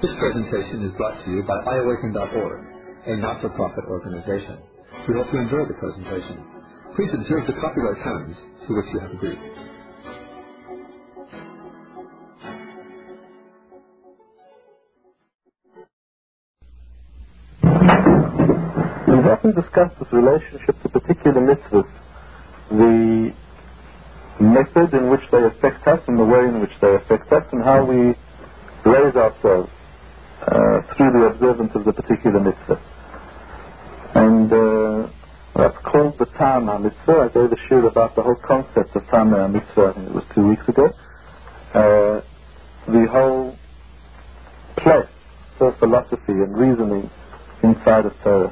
This presentation is brought to you by iAwaken.org, a not-for-profit organization. We hope you enjoy the presentation. Please observe the copyright terms to which you have agreed. We've often discussed this relationship to particular mitzvahs, the method in which they affect us and the way in which they affect us, and how we raise ourselves through the observance of the particular mitzvah. And that's called the Tam HaMitzvah. I gave a shir about the whole concept of Tam HaMitzvah, I think it was 2 weeks ago. The whole place for philosophy and reasoning inside of Torah.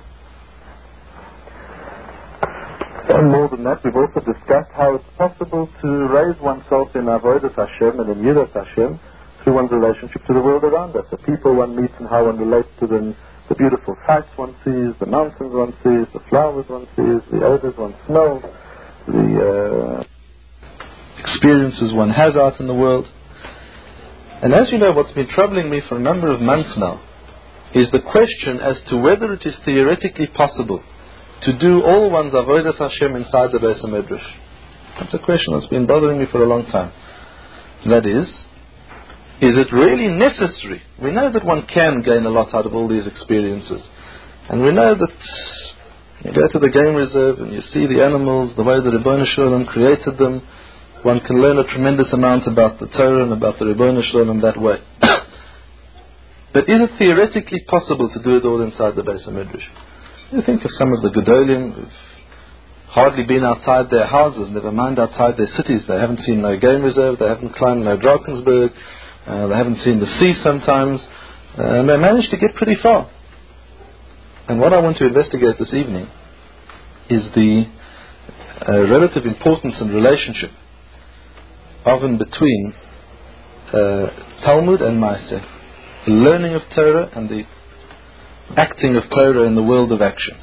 And more than that, we've also discussed how it's possible to raise oneself in Avodas Hashem and in Yiras Hashem through one's relationship to the world around us, the people one meets and how one relates to them, the beautiful sights one sees, the mountains one sees, the flowers one sees, the odors one smells, the experiences one has out in the world. And as you know, what's been troubling me for a number of months now is the question as to whether it is theoretically possible to do all one's Avodas Hashem inside the Beis HaMedrash. That's a question that's been bothering me for a long time. That is it really necessary? We know that one can gain a lot out of all these experiences. And we know that you go to the game reserve and you see the animals, the way the Ribbono Shel Olam created them. One can learn a tremendous amount about the Torah and about the Ribbono Shel Olam that way. But is it theoretically possible to do it all inside the Beis HaMedrash? You think of some of the Gedolim who've hardly been outside their houses, never mind outside their cities. They haven't seen no game reserve, they haven't climbed no Drakensberg, they haven't seen the sea sometimes, and they managed to get pretty far. And what I want to investigate this evening is the relative importance and relationship of and between Talmud and Maaseh, the learning of Torah and the acting of Torah in the world of action.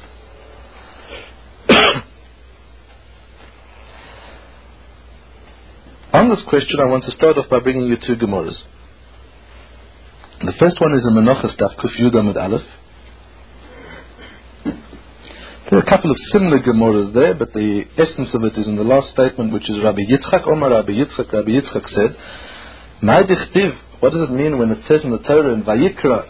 On this question, I want to start off by bringing you 2 Gemaras. The first one is in Menachos Daf Kuf Yud Amud Aleph. There are a couple of similar Gemaras there, but the essence of it is in the last statement, which is Rabbi Yitzchak Omar Rabbi Yitzchak. Rabbi Yitzchak said, "Ma'ad Dichtiv." What does it mean when it says in the Torah in Vayikra,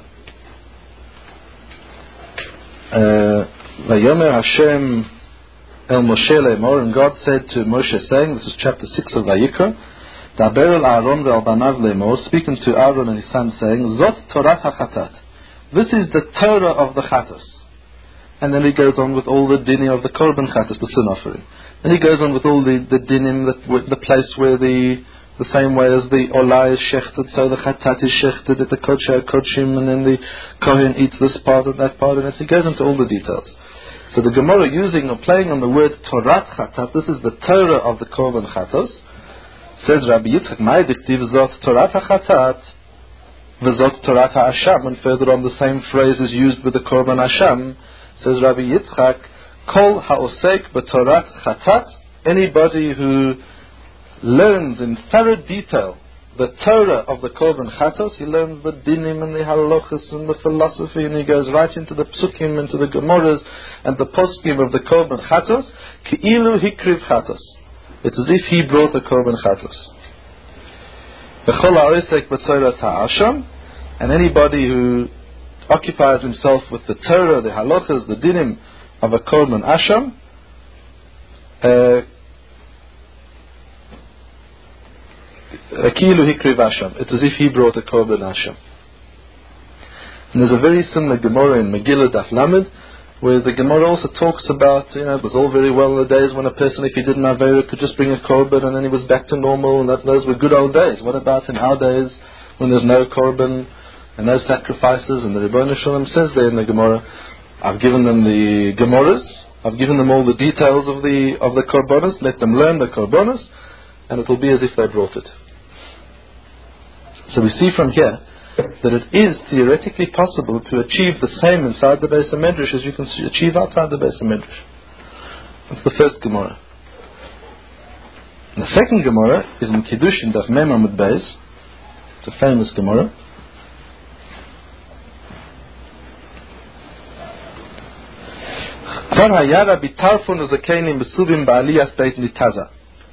Vayomer Hashem El Moshe Le'emor, and God said to Moshe, saying, this is chapter 6 of Vayikra, Daber El Aaron Ve'el Banav Le'emor, speaking to Aaron and his son, saying, Zot Torat HaChatat. This is the Torah of the Chatas. And then he goes on with all the dinim of the Korban Chatas, the sin offering. And he goes on with all the dinim, the place where the same way as the Olah is shechted, so the Chatat is shechted at the Kodesh HaKodshim, and then the Kohen eats this part and that part, and he goes into all the details. So the Gemara using or playing on the word Torat Chatat, this is the Torah of the Korban Chatos, says Rabbi Yitzchak, Ma'ad Dichtiv Zot Torat HaChatat, V'zot Torat HaAsham, and further on the same phrase is used with the Korban Asham, says Rabbi Yitzchak, Kol Ha'osek B'Torat Chatat, anybody who learns in thorough detail the Torah of the Korban Chatos, he learns the dinim and the halachas and the philosophy, and he goes right into the psukim, into the gemaras and the poskim of the Korban Chatos, Ki'ilu Hikriv Chatos. It's as if he brought the Korban Chatos. V'chol ha'osek b'Toras ha'asham, and anybody who occupies himself with the Torah, the halachas, the dinim of a Korban Asham, it's as if he brought a Korban Asham. And there's a very similar Gemara in Megillah Daf Lamed, where the Gemara also talks about, it was all very well in the days when a person, if he didn't have Avera, could just bring a Korban and then he was back to normal, and those were good old days. What about in our days when there's no Korban and no sacrifices? And the Ribbono Shel Olam says there in the Gemara, I've given them the Gemaras, I've given them all the details of the Korbanos, let them learn the Korbanos, and it will be as if they brought it. So we see from here that it is theoretically possible to achieve the same inside the Beis HaMedrash as you can achieve outside the Beis HaMedrash. That's the first Gemara. The second Gemara is in Kiddushin Daf Mem Amud Beis. It's a famous Gemara. V'kon haya Rabbi Tarfon u'zakenim besuvim ba'aliyas beit Nitaza.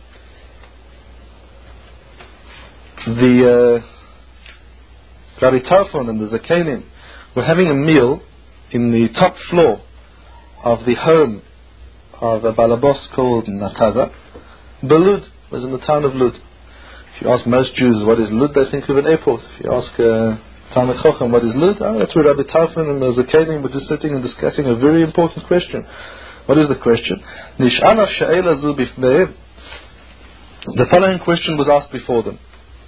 The Rabbi Tarfon and the zakenim were having a meal in the top floor of the home of a balabos called Nataza. Belud was in the town of Lud. If you ask most Jews what is Lud, they think of an airport. If you ask Talmud Chacham what is Lud, that's where Rabbi Tarfon and the zakenim were just sitting and discussing a very important question. What is the question? Nish'ana sha'ela zu bifneim. The following question was asked before them.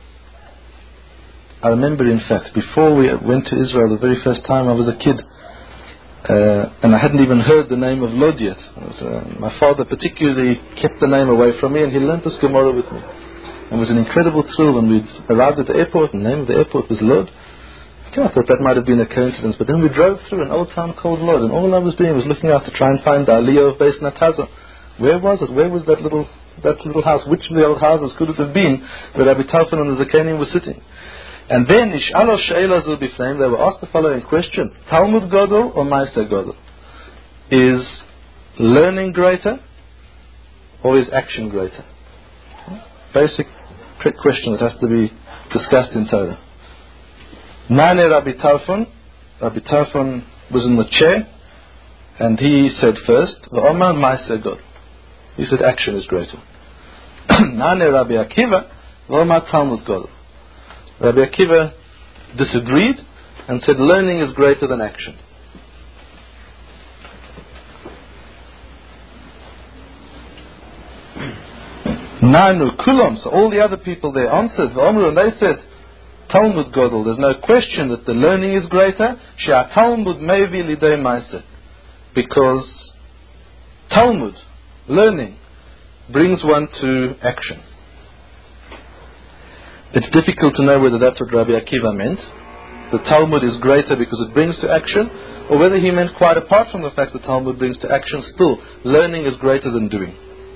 I remember, in fact, before we went to Israel the very first time, I was a kid, and I hadn't even heard the name of Lod yet. My father particularly kept the name away from me, and he learnt this Gemara with me. And it was an incredible thrill when we arrived at the airport, and the name of the airport was Lod. I thought that might have been a coincidence, but then we drove through an old town called Lod, and all I was doing was looking out to try and find the Aliyah of Beis Nataza. Where was it? Where was that little house? Which of the old houses could it have been where Rabbi Tarfon and the zakenim were sitting? And then, Nish'alo she'ela zu bifneim, they were asked the following question: Talmud Gadol or Ma'aser Gadol? Is learning greater or is action greater? Basic question that has to be discussed in Torah. Nane Rabbi Tarfon. Rabbi Tarfon was in the chair, and he said first, V'omar Ma'aser Gadol. He said action is greater. Nane Rabbi Akiva. V'omar Talmud Gadol. Rabbi Akiva disagreed and said learning is greater than action. Nanu Kulam, so all the other people there answered, and they said, Talmud Gadol, there's no question that the learning is greater, Shea Talmud Mevi Lidei Ma'aser, because Talmud, learning, brings one to action. It's difficult to know whether that's what Rabbi Akiva meant. The Talmud is greater because it brings to action, or whether he meant quite apart from the fact that Talmud brings to action, still, learning is greater than doing.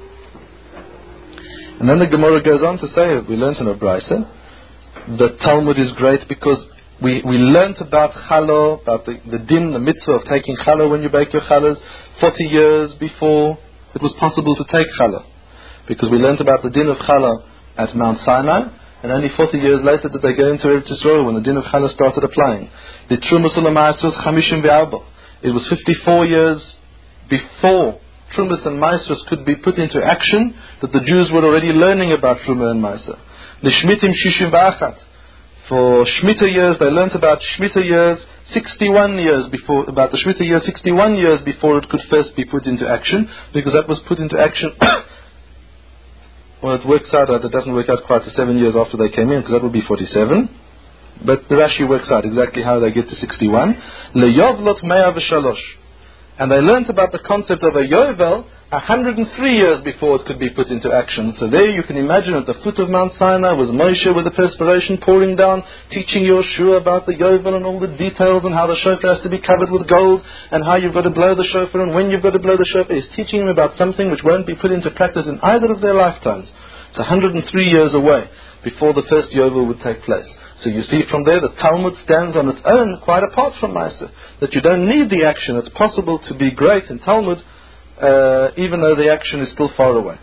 And then the Gemara goes on to say, we learnt in a Braisa, that Talmud is great because we learnt about Chalo, about the din, the mitzvah of taking Chalo when you bake your Chalos, 40 years before it was possible to take Chalo. Because we learnt about the din of Chalo at Mount Sinai, and only 40 years later did they go into Eretz Yisrael when the din of Chala started applying. The Trumas u'Maasros Chamishim ve'Arba. It was 54 years before Trumas and Maasros could be put into action that the Jews were already learning about Truma and Maaser. The Shmitim Shishim ve'Achat. For Shemitah years, they learnt about Shemitah years 61 years before, about the Shemitah year 61 years before it could first be put into action, because that was put into action. Well, it works out that it doesn't work out quite to 7 years after they came in, because that would be 47. But the Rashi works out exactly how they get to 61. Le'yovlot mea v'shalosh. And they learnt about the concept of a Yovel 103 years before it could be put into action. So there you can imagine at the foot of Mount Sinai was Moshe with the perspiration pouring down, teaching Yoshua about the Yovel and all the details and how the shofar has to be covered with gold and how you've got to blow the shofar and when you've got to blow the shofar. He's teaching them about something which won't be put into practice in either of their lifetimes. It's 103 years away before the first Yovel would take place. So you see from there that Talmud stands on its own quite apart from Maaser. That you don't need the action. It's possible to be great in Talmud even though the action is still far away.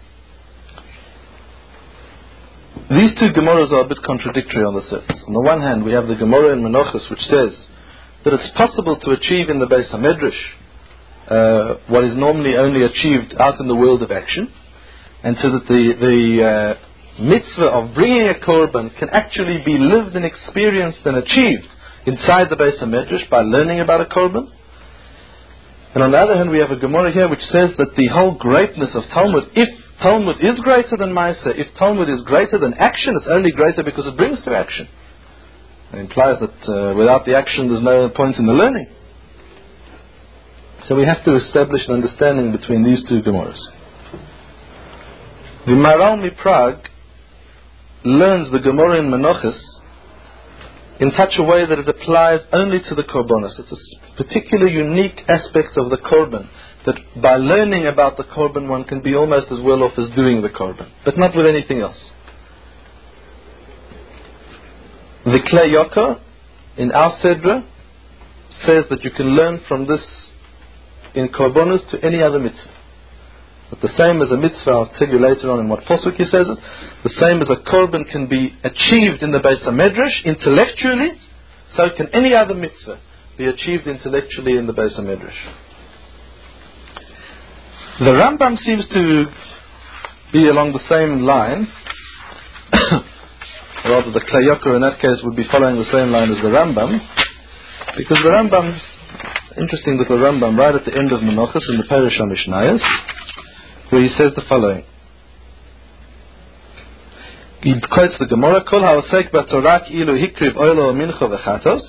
These two Gemaras are a bit contradictory on the surface. On the one hand, we have the Gemara in Menachos which says that it's possible to achieve in the Beis HaMedrash what is normally only achieved out in the world of action, and so that the mitzvah of bringing a korban can actually be lived and experienced and achieved inside the Beis HaMedrash by learning about a korban. And on the other hand, we have a Gemara here which says that the whole greatness of Talmud, if Talmud is greater than Maaser, if Talmud is greater than action, it's only greater because it brings to action. It implies that without the action there's no point in the learning. So we have to establish an understanding between these two Gemaras. The Maharal MiPrague learns the Gemara in Menachos in such a way that it applies only to the korbanos. It's a particular unique aspect of the korban, that by learning about the korban one can be almost as well off as doing the korban, but not with anything else. The Klei Yoker in our Sedra says that you can learn from this in korbanos to any other mitzvah. But the same as a mitzvah, I'll tell you later on in what posuk he says it, the same as a korban can be achieved in the Beis HaMedrash intellectually, so can any other mitzvah be achieved intellectually in the Beis HaMedrash. The Rambam seems to be along the same line, rather the Klei Yoker in that case would be following the same line as the Rambam, because the Rambam, interesting little Rambam, right at the end of Menachos in the Parish HaMishnayos, where he says the following. He quotes the Gemara, Kol ha'osek b'Torah ilu hikriv oilo mincha v'chatos.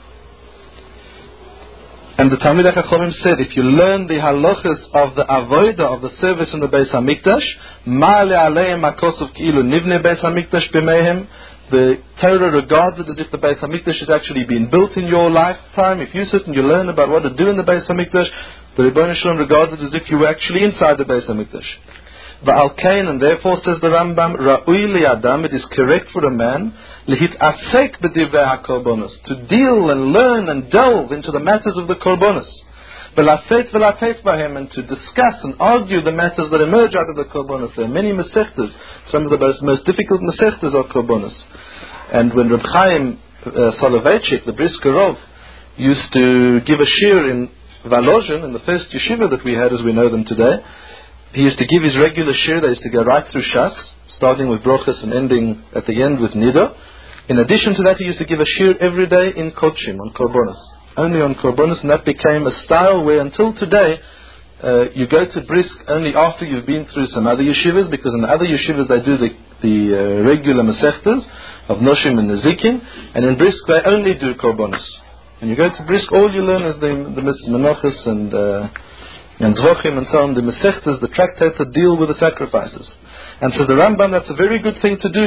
And the Talmidei Chachamim said, if you learn the halachas of the avodah of the service in the Beis Hamikdash, ma'ale aleim hakosov ki'ilu nivne Beis Hamikdash b'meihem, the Torah regards it as if the Beis Hamikdash has actually been built in your lifetime. If you sit and you learn about what to do in the Beis Hamikdash, the Rebbeinu Shalom regards it as if you were actually inside the Beis Hamikdash. Va'al kain, and therefore says the Rambam, Ra'ui li'adam, it is correct for a man, lihit asek b'divrei ha'korbanos, to deal and learn and delve into the matters of the korbanos. V'laseit v'lateit b'hem, and to discuss and argue the matters that emerge out of the korbanos. There are many mesechtas. Some of the most difficult mesechtas are korbanos. And when Reb Chaim Soloveitchik, the Brisker Rov, used to give a shir in Volozhin, in the first yeshiva that we had as we know them today, he used to give his regular shir. They used to go right through Shas, starting with Brochus and ending at the end with Nida. In addition to that, he used to give a shir every day in Kodshim, on Korbanos. Only on Korbanos, and that became a style where until today, you go to Brisk only after you've been through some other yeshivas, because in the other yeshivas they do the regular Masechtas of Noshim and Nezikin, and in Brisk they only do Korbanos. When you go to Brisk, all you learn is the Menachos and Zvochim and so on, the Masechtas, the tractates that deal with the sacrifices. And says the Rambam, that's a very good thing to do.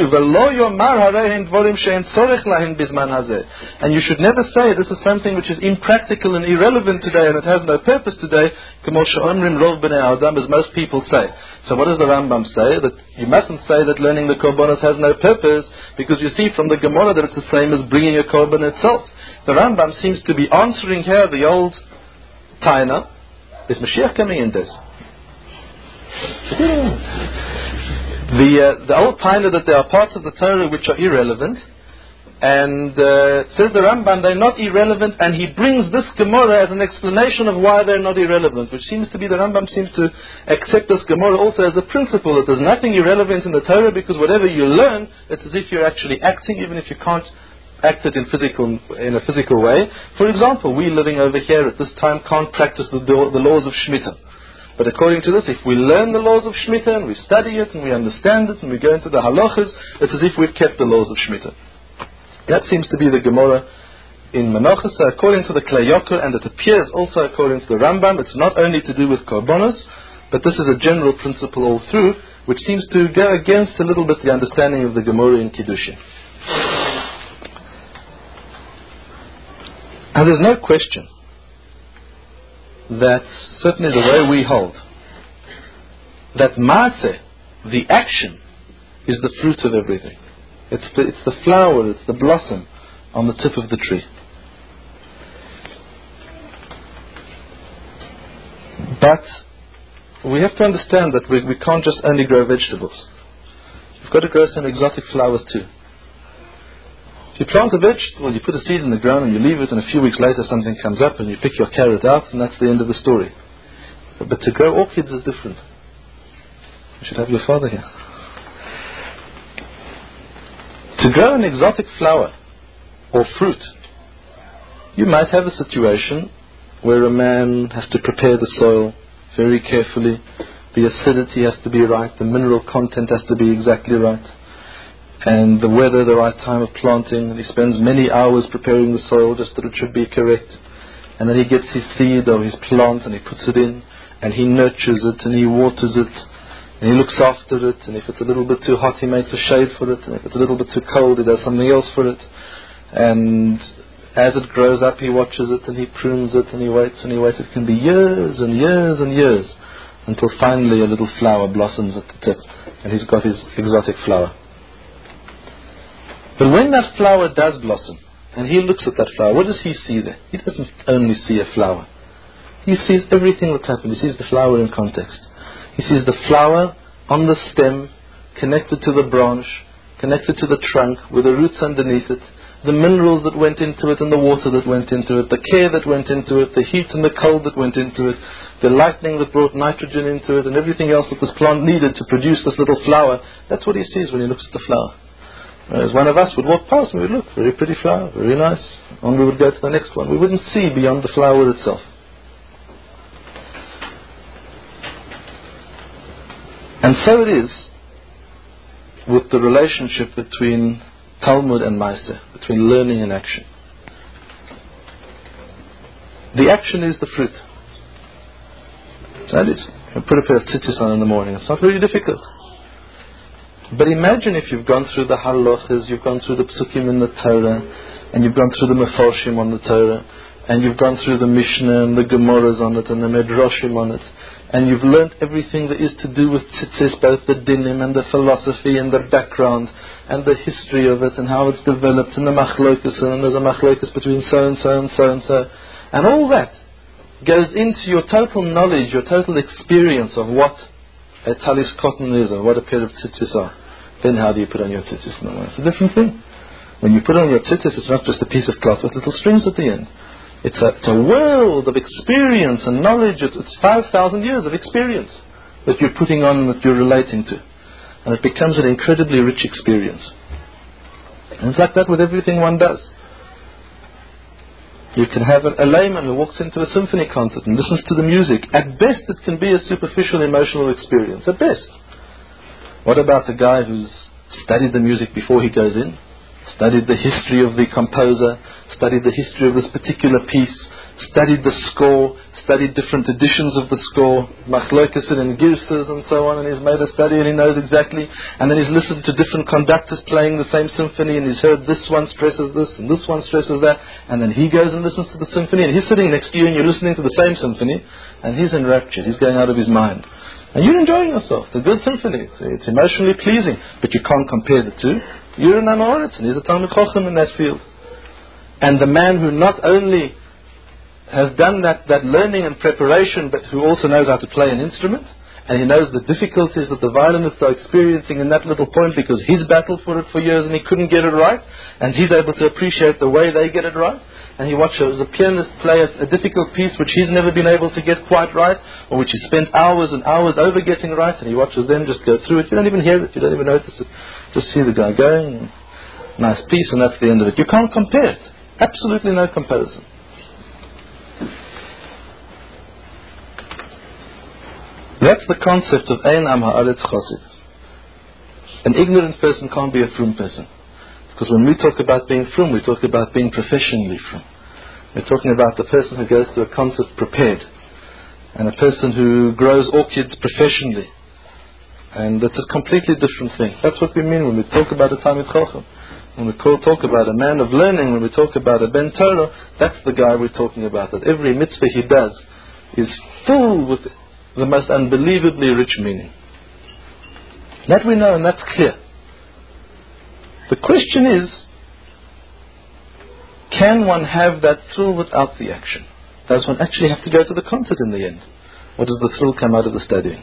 And you should never say this is something which is impractical and irrelevant today and it has no purpose today, as most people say. So what does the Rambam say? That you mustn't say that learning the korbanos has no purpose, because you see from the Gemara that it's the same as bringing a korban itself. The Rambam seems to be answering here the old taina. Is Mashiach coming in this? The old taina that there are parts of the Torah which are irrelevant, and says the Rambam they're not irrelevant, and he brings this Gemara as an explanation of why they're not irrelevant, which seems to be the Rambam seems to accept this Gemara also as a principle that there's nothing irrelevant in the Torah, because whatever you learn, it's as if you're actually acting, even if you can't act it in a physical way. For example, we living over here at this time can't practice the laws of Shemitah. But according to this, if we learn the laws of Shemitah and we study it and we understand it and we go into the halachas, it's as if we've kept the laws of Shemitah. That seems to be the Gemara in Menachos. So according to the Klei Yoker, and it appears also according to the Rambam, it's not only to do with korbanos, but this is a general principle all through, which seems to go against a little bit the understanding of the Gemara in Kiddushin. And there's no question that certainly the way we hold that Maaseh, the action, is the fruit of everything. It's the flower, it's the blossom on the tip of the tree. But we have to understand that we can't just only grow vegetables. We've got to grow some exotic flowers too. You plant a vegetable, you put a seed in the ground and you leave it, and a few weeks later something comes up and you pick your carrot out, and that's the end of the story. But to grow orchids is different. You should have your father here. To grow an exotic flower or fruit, you might have a situation where a man has to prepare the soil very carefully. The acidity has to be right, the mineral content has to be exactly right, and the weather, the right time of planting, and he spends many hours preparing the soil just that it should be correct. And then he gets his seed or his plant and he puts it in, and he nurtures it and he waters it, and he looks after it, and if it's a little bit too hot he makes a shade for it, and if it's a little bit too cold he does something else for it. And as it grows up he watches it and he prunes it and he waits and he waits. It can be years and years and years until finally a little flower blossoms at the tip and he's got his exotic flower. But when that flower does blossom, and he looks at that flower, what does he see there? He doesn't only see a flower. He sees everything that's happened. He sees the flower in context. He sees the flower on the stem, connected to the branch, connected to the trunk, with the roots underneath it, the minerals that went into it and the water that went into it, the care that went into it, the heat and the cold that went into it, the lightning that brought nitrogen into it, and everything else that this plant needed to produce this little flower. That's what he sees when he looks at the flower. Whereas one of us would walk past and we would look, very pretty flower, very nice, and we would go to the next one. We wouldn't see beyond the flower itself. And so it is with the relationship between Talmud and Maaseh, between learning and action. The action is the fruit. That is. You put a pair of tzitzis on in the morning. It's not very difficult. But imagine if you've gone through the halachas, you've gone through the psukim in the Torah, and you've gone through the mefarshim on the Torah, and you've gone through the Mishnah and the Gemaras on it, and the Medrashim on it, and you've learnt everything there is to do with tzitzis, both the dinim and the philosophy and the background and the history of it and how it's developed, and the machlokas, and there's a machlokas between so and so and so and so, and all that goes into your total knowledge, your total experience of what a talis cotton is or what a pair of tzitzis are. Then how do you put on your tzitzis? No, it's a different thing. When you put on your tzitzis, it's not just a piece of cloth with little strings at the end. It's a world of experience and knowledge. It's 5,000 years of experience that you're putting on, that you're relating to. And it becomes an incredibly rich experience. And it's like that with everything one does. You can have a layman who walks into a symphony concert and listens to the music. At best, it can be a superficial emotional experience. At best. What about a guy who's studied the music before he goes in? Studied the history of the composer, studied the history of this particular piece, studied the score, studied different editions of the score, machlokas and girsas and so on, and he's made a study and he knows exactly, and then he's listened to different conductors playing the same symphony, and he's heard this one stresses this and this one stresses that, and then he goes and listens to the symphony, and he's sitting next to you and you're listening to the same symphony, and he's enraptured, he's going out of his mind. And you're enjoying yourself. It's a good symphony. It's emotionally pleasing, but you can't compare the two. You're an Amoritz, and he's a Talmud Chacham in that field. And the man who not only has done that learning and preparation, but who also knows how to play an instrument, and he knows the difficulties that the violinists are experiencing in that little point because he's battled for it for years and he couldn't get it right, and he's able to appreciate the way they get it right. And he watches a pianist play a difficult piece which he's never been able to get quite right, or which he spent hours and hours over getting right, and he watches them just go through it. You don't even hear it, you don't even notice it. Just see the guy going, nice piece, and that's the end of it. You can't compare it. Absolutely no comparison. That's the concept of Ein Am Haaretz Chosid. An ignorant person can't be a frum person. Because when we talk about being frum, we talk about being professionally frum. We're talking about the person who goes to a concert prepared, and a person who grows orchids professionally. And it's a completely different thing. That's what we mean when we talk about a Talmid Chacham. When we talk about a man of learning, when we talk about a Ben Torah, that's the guy we're talking about. That every mitzvah he does is full with the most unbelievably rich meaning. That we know, and that's clear. The question is, can one have that thrill without the action? Does one actually have to go to the concert in the end? Or does the thrill come out of the studying?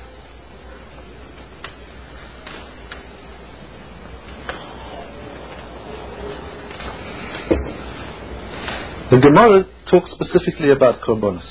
The Gemara talks specifically about korbanos.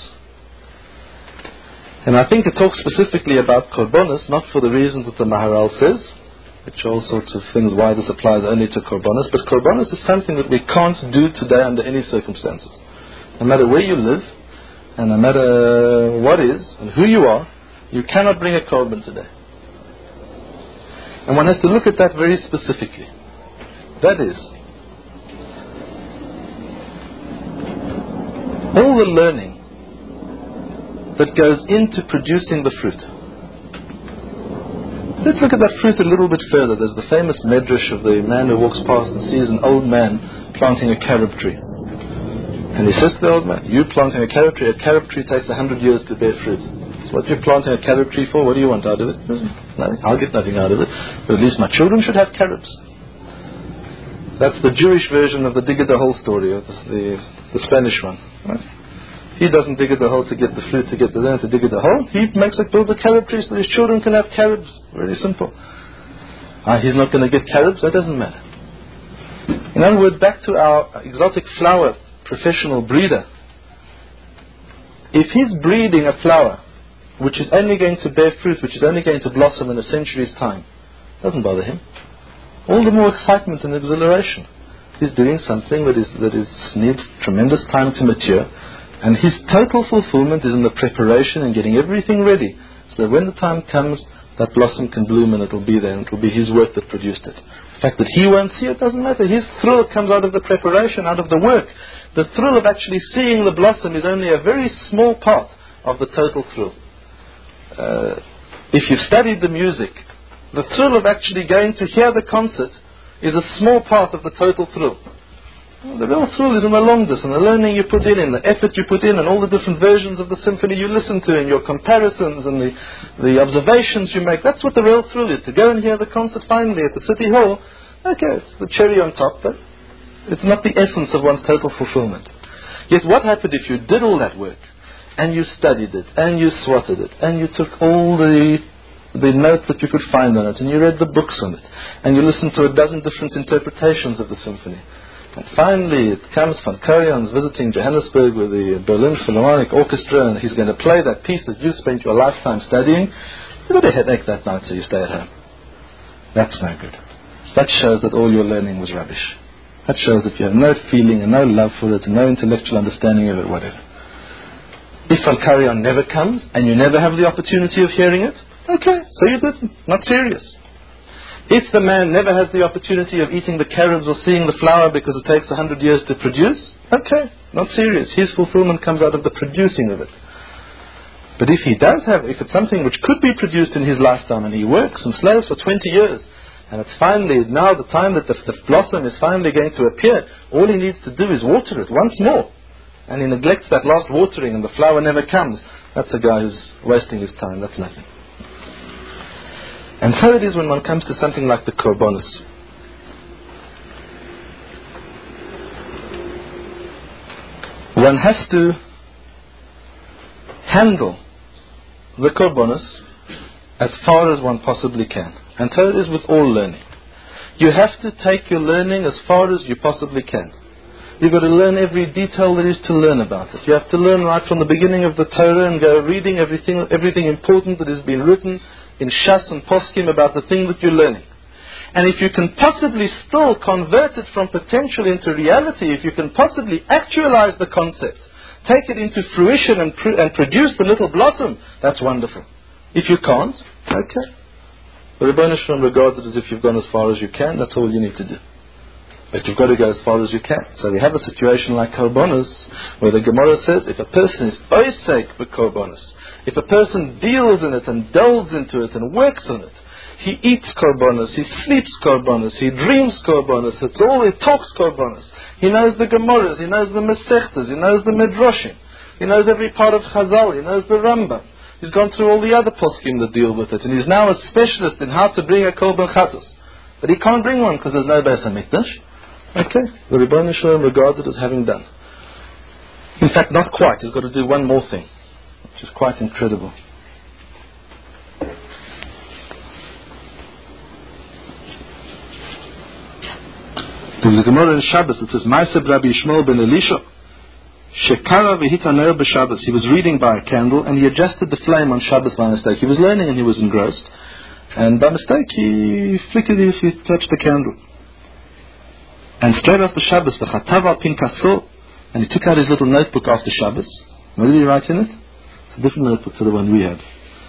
And I think it talks specifically about korbanos, not for the reasons that the Maharal says, which are all sorts of things why this applies only to korbanos, but korbanos is something that we can't do today under any circumstances. No matter where you live, and no matter what is, and who you are, you cannot bring a korban today. And one has to look at that very specifically. That is, all the learning that goes into producing the fruit. Let's look at that fruit a little bit further. There's the famous medrash of the man who walks past and sees an old man planting a carob tree. And he says to the old man, "You planting a carob tree takes 100 years to bear fruit. So what you're planting a carob tree for, what do you want out of it?" "Nothing. I'll get nothing out of it. But at least my children should have carobs." That's the Jewish version of the Digga the whole story, or the Spanish one. Right? He doesn't dig at the hole to get the fruit, to get the land, to dig at the hole. He makes it build a carob tree so that his children can have carobs. Very simple. He's not going to get carobs, that doesn't matter. In other words, back to our exotic flower professional breeder. If he's breeding a flower which is only going to bear fruit, which is only going to blossom in a century's time, it doesn't bother him. All the more excitement and exhilaration. He's doing something that needs tremendous time to mature, and his total fulfillment is in the preparation and getting everything ready, so that when the time comes, that blossom can bloom and it'll be there, and it'll be his work that produced it. The fact that he won't see it doesn't matter. His thrill comes out of the preparation, out of the work. The thrill of actually seeing the blossom is only a very small part of the total thrill. If you've studied the music, the thrill of actually going to hear the concert is a small part of the total thrill. The real thrill is in the longness and the learning you put in, the effort you put in, and all the different versions of the symphony you listen to, and your comparisons and the observations you make. That's what the real thrill is, to go and hear the concert finally at the City Hall. Okay, it's the cherry on top, but it's not the essence of one's total fulfillment. Yet what happened if you did all that work, and you studied it, and you swatted it, and you took all the notes that you could find on it, and you read the books on it, and you listened to a dozen different interpretations of the symphony. And finally, it comes Van Karion's visiting Johannesburg with the Berlin Philharmonic Orchestra, and he's going to play that piece that you spent your lifetime studying. You've got a headache that night, so you stay at home. That's no good. That shows that all your learning was rubbish. That shows that you have no feeling and no love for it and no intellectual understanding of it, whatever. If Van Karion never comes, and you never have the opportunity of hearing it, okay, so you didn't. Not serious. If the man never has the opportunity of eating the carobs or seeing the flower because it takes 100 years to produce, okay, not serious. His fulfillment comes out of the producing of it. But if he does have, if it's something which could be produced in his lifetime, and he works and slaves for 20 years, and it's finally now the time that the blossom is finally going to appear, all he needs to do is water it once more. And he neglects that last watering and the flower never comes. That's a guy who's wasting his time. That's nothing. And so it is when one comes to something like the korbanos. One has to handle the korbanos as far as one possibly can. And so it is with all learning. You have to take your learning as far as you possibly can. You've got to learn every detail there is to learn about it. You have to learn right from the beginning of the Torah and go reading everything important that has been written in Shas and Poskim about the thing that you're learning. And if you can possibly still convert it from potential into reality, if you can possibly actualize the concept, take it into fruition and produce the little blossom, that's wonderful. If you can't, okay. The Rebbeinu Shalom regards it as if you've gone as far as you can. That's all you need to do. But you've got to go as far as you can. So we have a situation like korbanos, where the Gemara says, if a person is oisek with korbanos, if a person deals in it and delves into it and works on it, he eats korbanos, he sleeps korbanos, he dreams korbanos, he talks korbanos. He knows the Gemaras, he knows the Masechtas, he knows the Midrashim, he knows every part of Chazal, he knows the Rambam. He's gone through all the other poskim that deal with it, and he's now a specialist in how to bring a korban chatos. But he can't bring one because there's no Beis HaMikdash. Okay, the Rebbeinu Shalom regards it as having done. In fact, not quite. He's got to do one more thing, which is quite incredible. There's a Gemara in Shabbos that says, Ma'aseh Rabbi Yishmael ben Elisha, Shekara v'hita ner b'Shabbos. He was reading by a candle and he adjusted the flame on Shabbos by mistake. He was learning and he was engrossed. And by mistake he flickered it, he touched the candle. And straight after Shabbos, v'chatava pinkaso, and he took out his little notebook after Shabbos. What did he write in it? It's a different notebook to the one we had.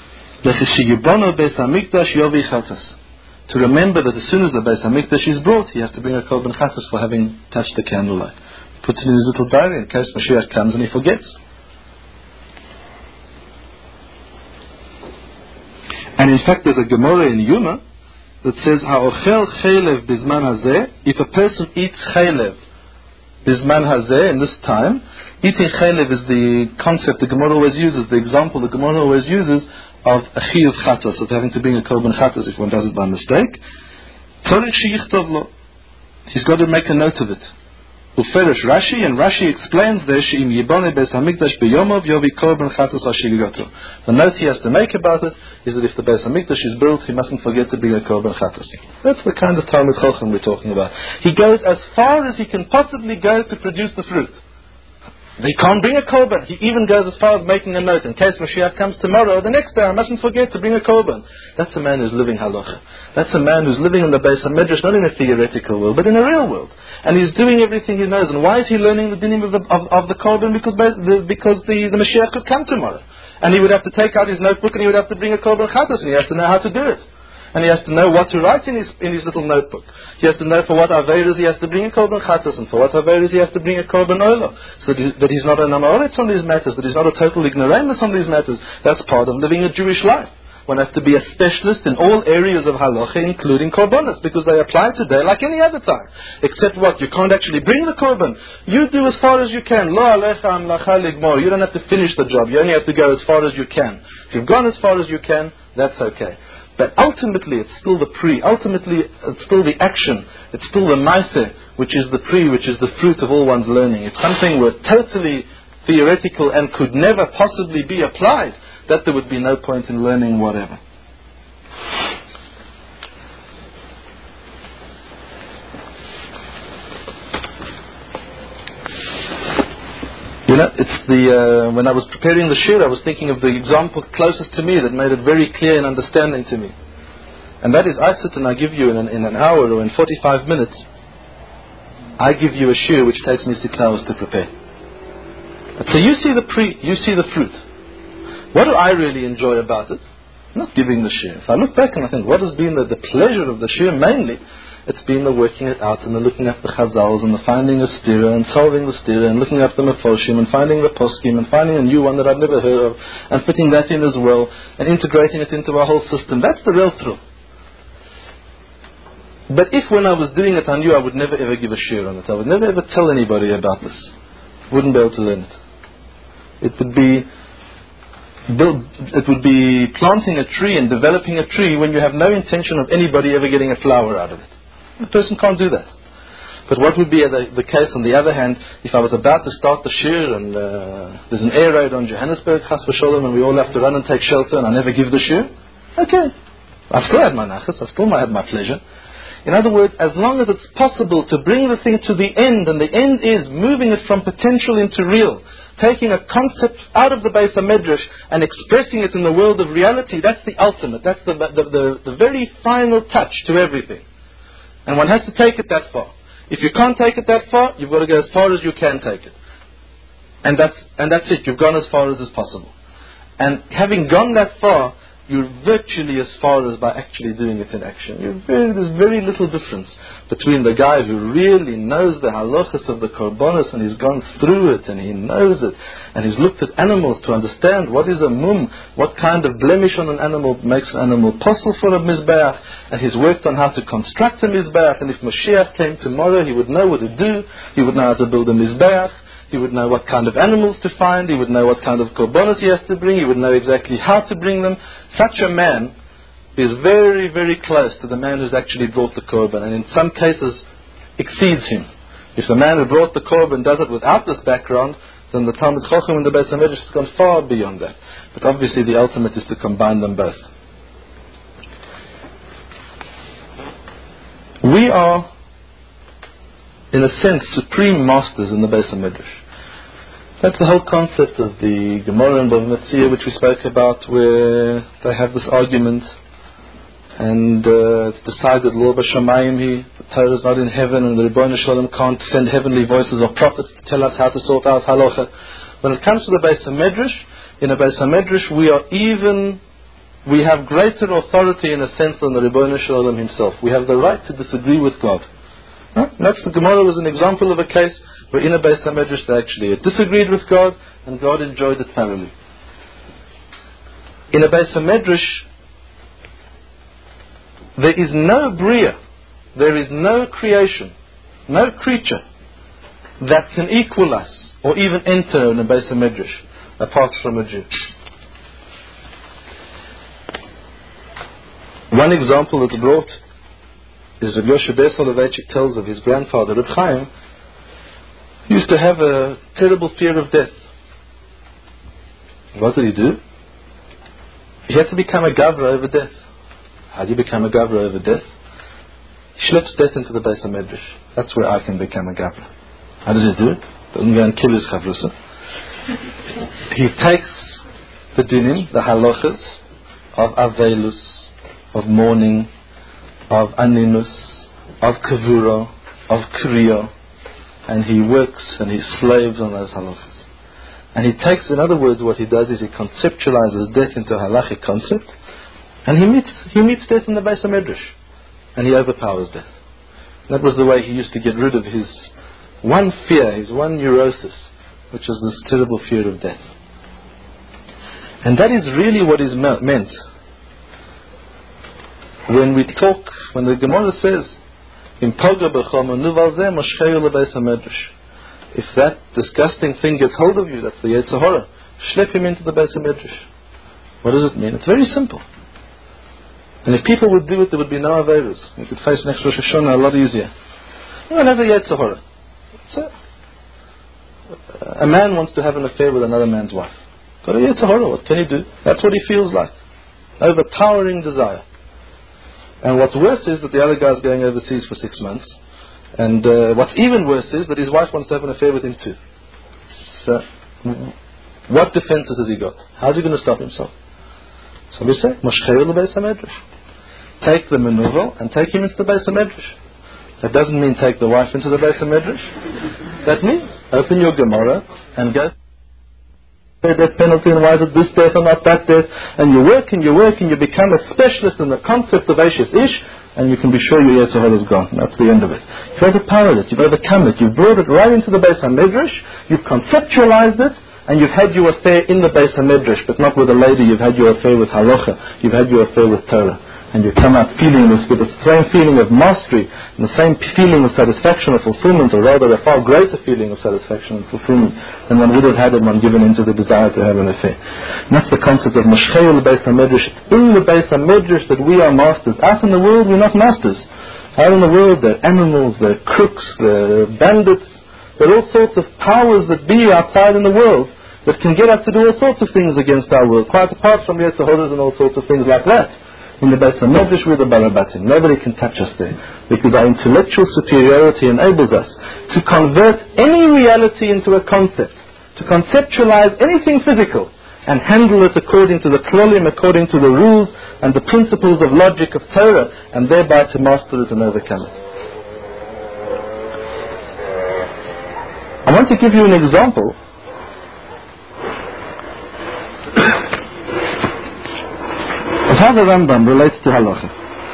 To remember that as soon as the Beis HaMikdash is brought, he has to bring a korban chatas for having touched the candlelight. He puts it in his little diary in case Mashiach comes and he forgets. And in fact, there's a Gemara in Yuma that says, Ha'ochel chaylev bizman hazeh, if a person eats chaylev bizman hazeh, in this time, eating chaylev is the concept the Gemara always uses, the example the Gemara always uses of a chiyuv chatos, of having to bring a korban chatos if one does it by mistake. Tzorich sheyichtov lo. He's got to make a note of it. Uferish Rashi, and Rashi explains there, She'im Yibone Beis HaMikdash B'yomov Yovi Korban Chatos HaShigato. The note he has to make about it is that if the Beis HaMikdash is built, he mustn't forget to bring a Korban Chatos. That's the kind of Talmud Chochem we're talking about. He goes as far as he can possibly go to produce the fruit. He can't bring a korban. He even goes as far as making a note. In case Mashiach comes tomorrow or the next day, I mustn't forget to bring a korban. That's a man who's living halacha. That's a man who's living in the Beis HaMidrash, not in a theoretical world, but in a real world. And he's doing everything he knows. And why is he learning the dinim of the korban? Because the Mashiach could come tomorrow. And he would have to take out his notebook and he would have to bring a korban chatos, and he has to know how to do it. And he has to know what to write in his little notebook. He has to know for what averos he has to bring a korban chatos, and for what averos he has to bring a korban olah. So that he's not an amoritz on these matters, that he's not a total ignoramus on these matters. That's part of living a Jewish life. One has to be a specialist in all areas of halacha, including korbanos, because they apply today like any other time. Except what? You can't actually bring the korban. You do as far as you can. Lo alecha amlacha ligmor. You don't have to finish the job. You only have to go as far as you can. If you've gone as far as you can, that's okay. But ultimately, it's still the pre. Ultimately, it's still the action. It's still the maaseh, which is the pre, which is the fruit of all one's learning. If something were totally theoretical and could never possibly be applied, that there would be no point in learning whatever. You know, it's when I was preparing the shir, I was thinking of the example closest to me that made it very clear and understanding to me. And that is, I sit and I give you in an hour or in 45 minutes, I give you a shir which takes me 6 hours to prepare. So you see the you see the fruit. What do I really enjoy about it? Not giving the shir. If I look back and I think, what has been the pleasure of the shir mainly? It's been the working it out and the looking at the chazals and the finding a stira and solving the stira and looking at the mefoshim and finding the poskim and finding a new one that I've never heard of and fitting that in as well and integrating it into our whole system. That's the real thrill. But if when I was doing it I knew I would never ever give a shir on it, I would never ever tell anybody about this, wouldn't be able to learn it. It would be planting a tree and developing a tree when you have no intention of anybody ever getting a flower out of it. A person can't do that. But what would be the case on the other hand, if I was about to start the shir and there's an air raid on Johannesburg, chas v'sholom, and we all have to run and take shelter and I never give the shir? Okay. I still had my nachas, I still had my pleasure. In other words, as long as it's possible to bring the thing to the end, and the end is moving it from potential into real, taking a concept out of the Beis HaMidrash and expressing it in the world of reality, that's the ultimate. That's the very final touch to everything. And one has to take it that far. If you can't take it that far, you've got to go as far as you can take it. And that's it. You've gone as far as is possible. And having gone that far, you're virtually as far as by actually doing it in action. There's very little difference between the guy who really knows the halachas of the korbanos and he's gone through it and he knows it and he's looked at animals to understand what is a mum, what kind of blemish on an animal makes an animal possible for a mizbeach, and he's worked on how to construct a mizbeach, and if Mashiach came tomorrow he would know what to do, he would know how to build a mizbeach, he would know what kind of animals to find, he would know what kind of korbanos he has to bring, he would know exactly how to bring them. Such a man is very, very close to the man who's actually brought the korban, and in some cases exceeds him. If the man who brought the korban does it without this background, then the Talmud Chochem and the Beis HaMidrash has gone far beyond that. But obviously the ultimate is to combine them both. We are, in a sense, supreme masters in the Beis HaMidrash. That's the whole concept of the Gemara and Bava Metzia, which we spoke about, where they have this argument, and it's decided, Lo b'shamayim hi, the Torah is not in heaven, and the Rebbeinu Shalom can't send heavenly voices or prophets to tell us how to sort out halacha. When it comes to the Beis HaMidrash, in the Beis HaMidrash we have greater authority in a sense than the Rebbeinu Shalom himself. We have the right to disagree with God. That's the Gemara was an example of a case where in a Beis HaMidrash they actually disagreed with God and God enjoyed it thoroughly. In a Beis HaMidrash there is no bria, there is no creation, no creature that can equal us or even enter in a Beis HaMidrash apart from a Jew. One example that's brought is Rabbi Yoshe Ber Soloveitchik tells of his grandfather Reb Chaim, used to have a terrible fear of death. What did he do? He had to become a gavra over death. How do you become a gavra over death? He schleps death into the Beis HaMedrash. That's where I can become a gavra. How does he do it? Doesn't go and kill his chavrusa. He takes the dinim, the halachas of avelus, of mourning, of aninus, of kavura, of kriya, and he works and he slaves on those halachas. And he takes, in other words, what he does is he conceptualizes death into a halachic concept, and he meets death in the Beis HaMedrash, and he overpowers death. That was the way he used to get rid of his one fear, his one neurosis, which was this terrible fear of death. And that is really what is meant when we talk, when the Gemara says, "Im poga b'chom nuval zeh moshcheu lebeis hamedrash." If that disgusting thing gets hold of you, that's the Yetzer Hara, schlep him into the Beis HaMedrash. What does it mean? It's very simple. And if people would do it, there would be no Averos. We could face next Rosh Hashanah a lot easier. Everyone has a Yetzer Hara. That's it. A man wants to have an affair with another man's wife. Got a Yetzer Hara. What can he do? That's what he feels like. Overpowering desire. And what's worse is that the other guy's going overseas for 6 months. And what's even worse is that his wife wants to have an affair with him too. So, what defenses has he got? How's he going to stop himself? So we say, Moshcheu lebeis hamedrash. Take the menuvel and take him into the Beis HaMedrash. That doesn't mean take the wife into the Beis HaMedrash. That means open your Gemara and go death penalty, and why is it this death and not that death? And you work and you become a specialist in the concept of Ashes Ish, and you can be sure your Yetzer Hara is gone. That's the end of it. You've overpowered it, you've overcome it, you've brought it right into the Beis HaMedrash, you've conceptualized it, and you've had your affair in the Beis HaMedrash, but not with a lady. You've had your affair with halacha, you've had your affair with Torah. And you come out feeling this with the same feeling of mastery and the same feeling of satisfaction or fulfillment, or rather a far greater feeling of satisfaction and fulfillment than one would have had if one given into the desire to have an affair. And that's the concept of Moshcheu lebeis hamedrash. In the Beis HaMedrash that we are masters. Out in the world we're not masters. Out in the world they're animals, they're crooks, they're bandits, there are all sorts of powers that be outside in the world that can get us to do all sorts of things against our will, quite apart from Yetzer Haras and all sorts of things like that. In the Beis HaMedrash we're the Balabatim. Nobody can touch us there, because our intellectual superiority enables us to convert any reality into a concept, to conceptualize anything physical and handle it according to the klalim, according to the rules and the principles of logic of Torah, and thereby to master it and overcome it. I want to give you an example of how the Rambam relates to halacha.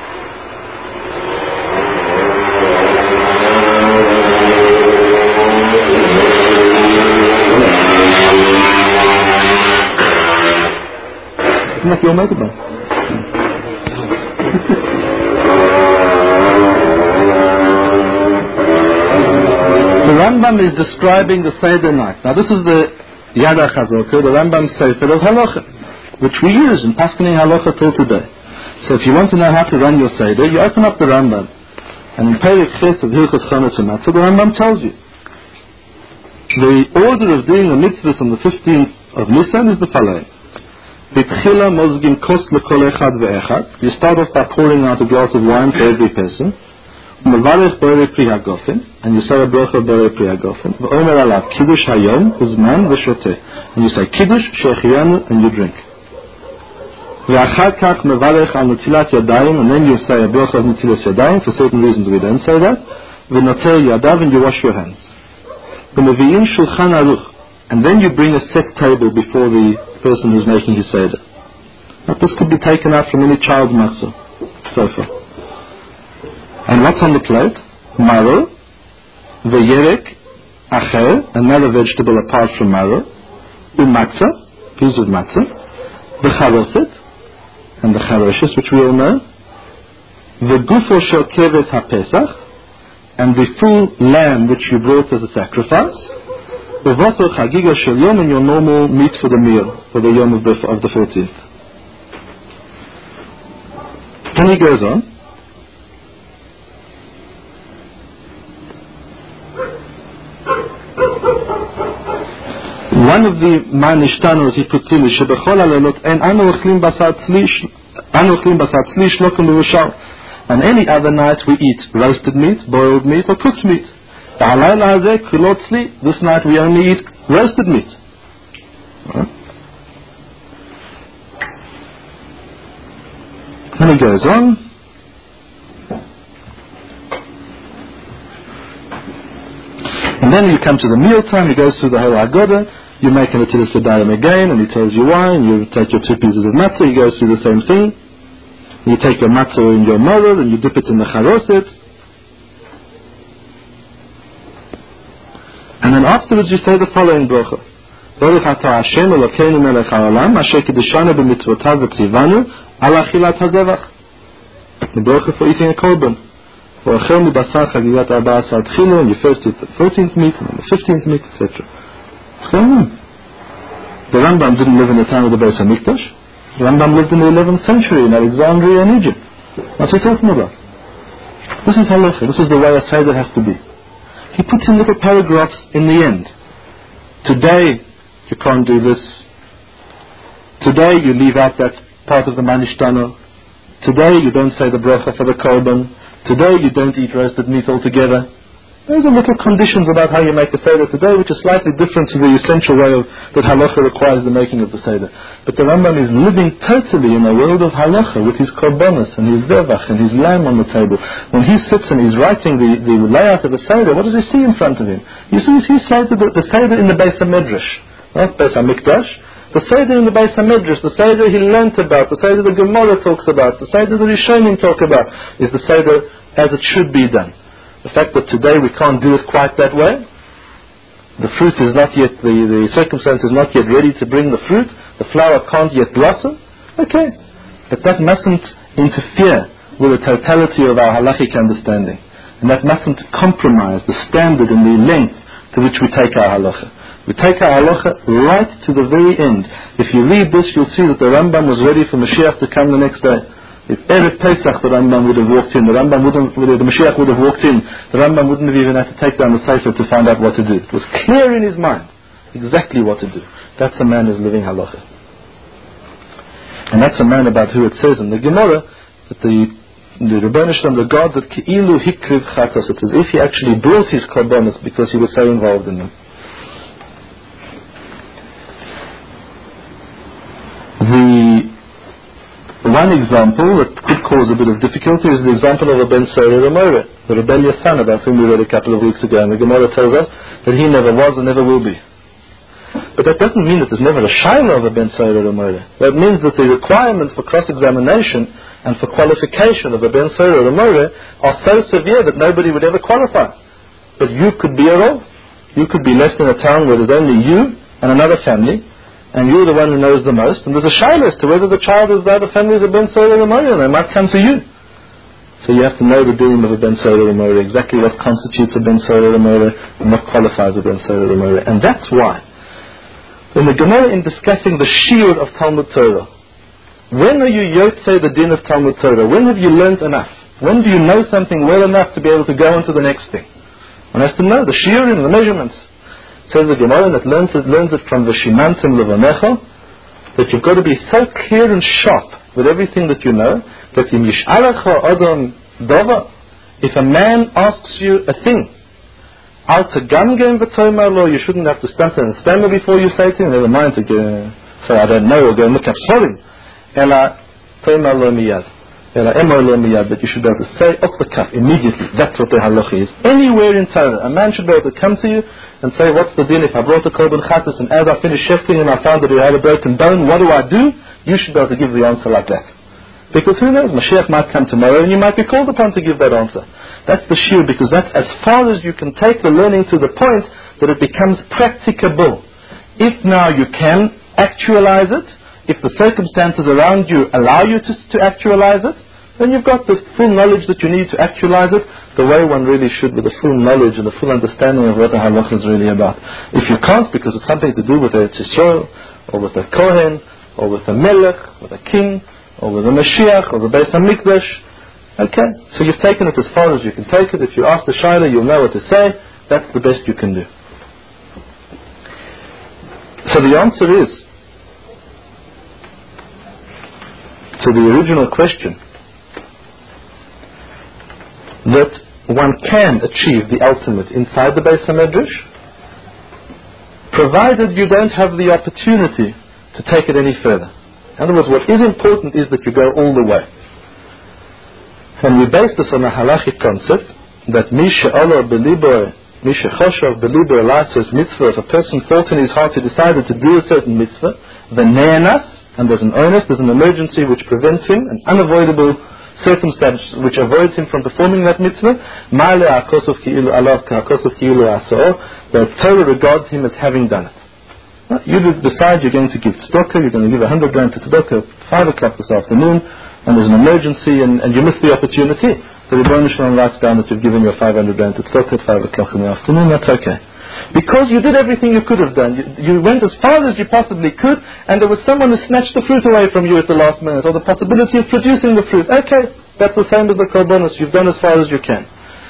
Isn't that your motorbike? The Rambam is describing the Seder night. Now this is the Yada Chazorka, the Rambam Sefer of halacha, which we use in Paskening Halacha till today. So if you want to know how to run your Seder, you open up the Rambam. And in Perek Ches of Hilchos Chametz HaMatzah, the Rambam tells you. The order of doing the mitzvahs on the 15th of Nisan is the following. B'tchila mozgim kos lekol echad ve'echad. You start off by pouring out a glass of wine for every person. Mevarech borei pri hagofen. And you say a bracha borei pri hagofen. V'omer alav kiddush hayom uzman v'shoteh. And you say kiddush she'echiyanu, and you drink. ואחר כך מברך על נטילת ידיים, and then you say a bracha of netilas yadayim. For certain reasons we don't say that. ונוטל ידיו, and you wash your hands. ומביאים שולחן ערוך, and then you bring a set table before the person who's making his seder. Now this could be taken out from any child's machzor, so far. And what's on the plate? Maror, v'yerek acher, another vegetable apart from maror, umatzah, piece of matzah, the charoset, and the charoshes, which we all know, the gufo shel kevet haPesach, and the full lamb which you brought as a sacrifice, the vosel chagiga shel yom, and your normal meat for the meal, for the yom of the 14th. Then he goes on. one of the manishtanos he puts in is shebechol halelot en anu ochlim basar tzli shlokim b'vishal. And any other night we eat roasted meat, boiled meat, or cooked meat. This night we only eat roasted meat. And he goes on. And then you come to the mealtime, he goes through the whole Haggadah, you make an Atilas Yadayim again, and he tells you why, and you take your 2 pieces of matzah, he goes through the same thing. You take your matzah in your morel, and you dip it in the charoset. And then afterwards you say the following bracha. Baruch atah Hashem Elokeinu melech haolam, asher kiddushanu b'mitzvotav v'tzivanu, ala achilat hazevach. The bracha for eating a korban. For achel mibasar chagigat arba'a asar tchila, and you first eat the 14th meat, and then the 15th meat, etc. What's going on? The Rambam didn't live in the time of the Beis HaMikdash. The Rambam lived in the 11th century in Alexandria in Egypt. What's he talking about? This is halacha. This is the way a seder has to be. He puts in little paragraphs in the end. Today, you can't do this. Today, you leave out that part of the manishtana. Today, you don't say the bracha for the korban. Today, you don't eat roasted meat altogether. Those are little conditions about how you make the seder today, which is slightly different to the essential way that halacha requires the making of the seder. But the Rambam is living totally in a world of halacha with his korbanos and his zevach and his lamb on the table. When he sits and he's writing the layout of the seder, what does he see in front of him? He sees the seder in the Beis HaMedrash, not Beis HaMikdash. The seder in the Beis HaMedrash, the seder he learnt about, the seder the Gemara talks about, the seder the Rishonim talk about, is the seder as it should be done. The fact that today we can't do it quite that way, the fruit is not yet, the circumstance is not yet ready to bring the fruit, the flower can't yet blossom, okay. But that mustn't interfere with the totality of our halachic understanding. And that mustn't compromise the standard and the length to which we take our halacha. We take our halacha right to the very end. If you read this, you'll see that the Rambam was ready for Mashiach to come the next day. If Erev Pesach the Rambam would have walked in, the Mashiach would have walked in, the Rambam wouldn't have even had to take down the Sefer to find out what to do. It was clear in his mind exactly what to do. That's a man who's living halacha. And that's a man about who it says in the Gemara that the Rebbeinu Shalom regards it Ki'ilu Hikriv Chatos. It is as if he actually brought his korbanos because he was so involved in them. One example that could cause a bit of difficulty is the example of a Ben Sorer Amore, the rebellious son about whom we read a couple of weeks ago, and the Gemara tells us that he never was and never will be. But that doesn't mean that there's never a shiloh of a Ben Sorer Amore. That means that the requirements for cross-examination and for qualification of a Ben Sorer Amore are so severe that nobody would ever qualify. But you could be a role. You could be left in a town where there's only you and another family, and you're the one who knows the most, and there's a shiloh as to whether the child of the other family is a Ben Sorer Amore, and they might come to you. So you have to know the doing of a Ben Sorer Amore, exactly what constitutes a Ben Sorer Amore, and what qualifies a Ben Sorer Amore. And that's why, in the Gemara in discussing the shiur of Talmud Torah, when are you yotzei the din of Talmud Torah? When have you learnt enough? When do you know something well enough to be able to go on to the next thing? One has to know the shiurim, the measurements. Says the Gemara that learns it from the Shimantim Levanecha, that you've got to be so clear and sharp with everything that you know, that in Yish'alacha Adam Dava, if a man asks you a thing, Al Tagamgem V'Toymar Lo, you shouldn't have to stutter and stammer before you say to him, never mind to say I don't know, or go and look up sorry. Ela Toymar Lo Miyad. That you should be able to say off the cuff immediately. That's what the halacha is. Anywhere in Torah, a man should be able to come to you and say, what's the din if I brought a korban chatas and as I finished shefting and I found that he had a broken bone, what do I do? You should be able to give the answer like that. Because who knows, Mashiach might come tomorrow and you might be called upon to give that answer. That's the shiur, because that's as far as you can take the learning to the point that it becomes practicable. If now you can actualize it, if the circumstances around you allow you to actualize it, then you've got the full knowledge that you need to actualize it the way one really should, with the full knowledge and the full understanding of what the halacha is really about. If you can't, because it's something to do with Eretz Yisrael, or with a Kohen, or with a Melech, with a king, or with a Mashiach, or the Beis HaMikdash, okay, so you've taken it as far as you can take it. If you ask the Shaila, you'll know what to say. That's the best you can do. So the answer is, to the original question, that one can achieve the ultimate inside the Beis HaMedrash, provided you don't have the opportunity to take it any further. In other words, what is important is that you go all the way. And we base this on a halachic concept that Misha Allah Belibo, Misha Choshav Belibo Elias mitzvah. If a person thought in his heart he decided to do a certain mitzvah, the ne'anas, and there's an onus, there's an emergency which prevents him, an unavoidable circumstance which avoids him from performing that mitzvah, Ma'ale ha'kosov ki'ilu alav ka'kosov ki'ilu ha'asa'or, the Torah regards him as having done it. You decide you're going to give tzedakah, you're going to give 100 grand to tzedakah at 5 o'clock this afternoon, and there's an emergency and you miss the opportunity. The Rebbeinu Shalom writes down that you've given your 500 grand to tzedakah at 5 o'clock in the afternoon. That's okay. Because you did everything you could have done. You went as far as you possibly could, and there was someone who snatched the fruit away from you at the last minute, or the possibility of producing the fruit. Okay, that's the same as the korbanos. You've done as far as you can.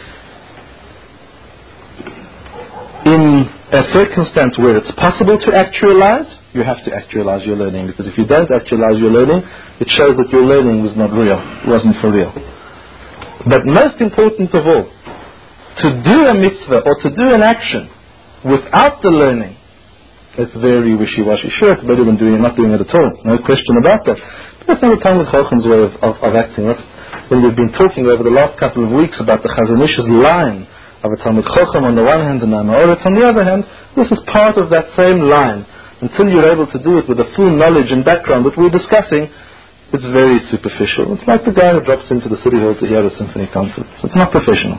In a circumstance where it's possible to actualize, you have to actualize your learning, because if you don't actualize your learning, it shows that your learning was not real, wasn't for real. But most important of all, to do a mitzvah or to do an action without the learning, it's very wishy-washy. Sure, it's better than not doing it at all. No question about that. But that's not the Talmud Chocham's way of acting. That's when we've been talking over the last couple of weeks about the Chazon Ish's line of a Talmud Chocham on the one hand and an Amoritz on the other hand. This is part of that same line. Until you're able to do it with the full knowledge and background that we're discussing, it's very superficial. It's like the guy who drops into the city hall to hear a symphony concert. So it's not professional.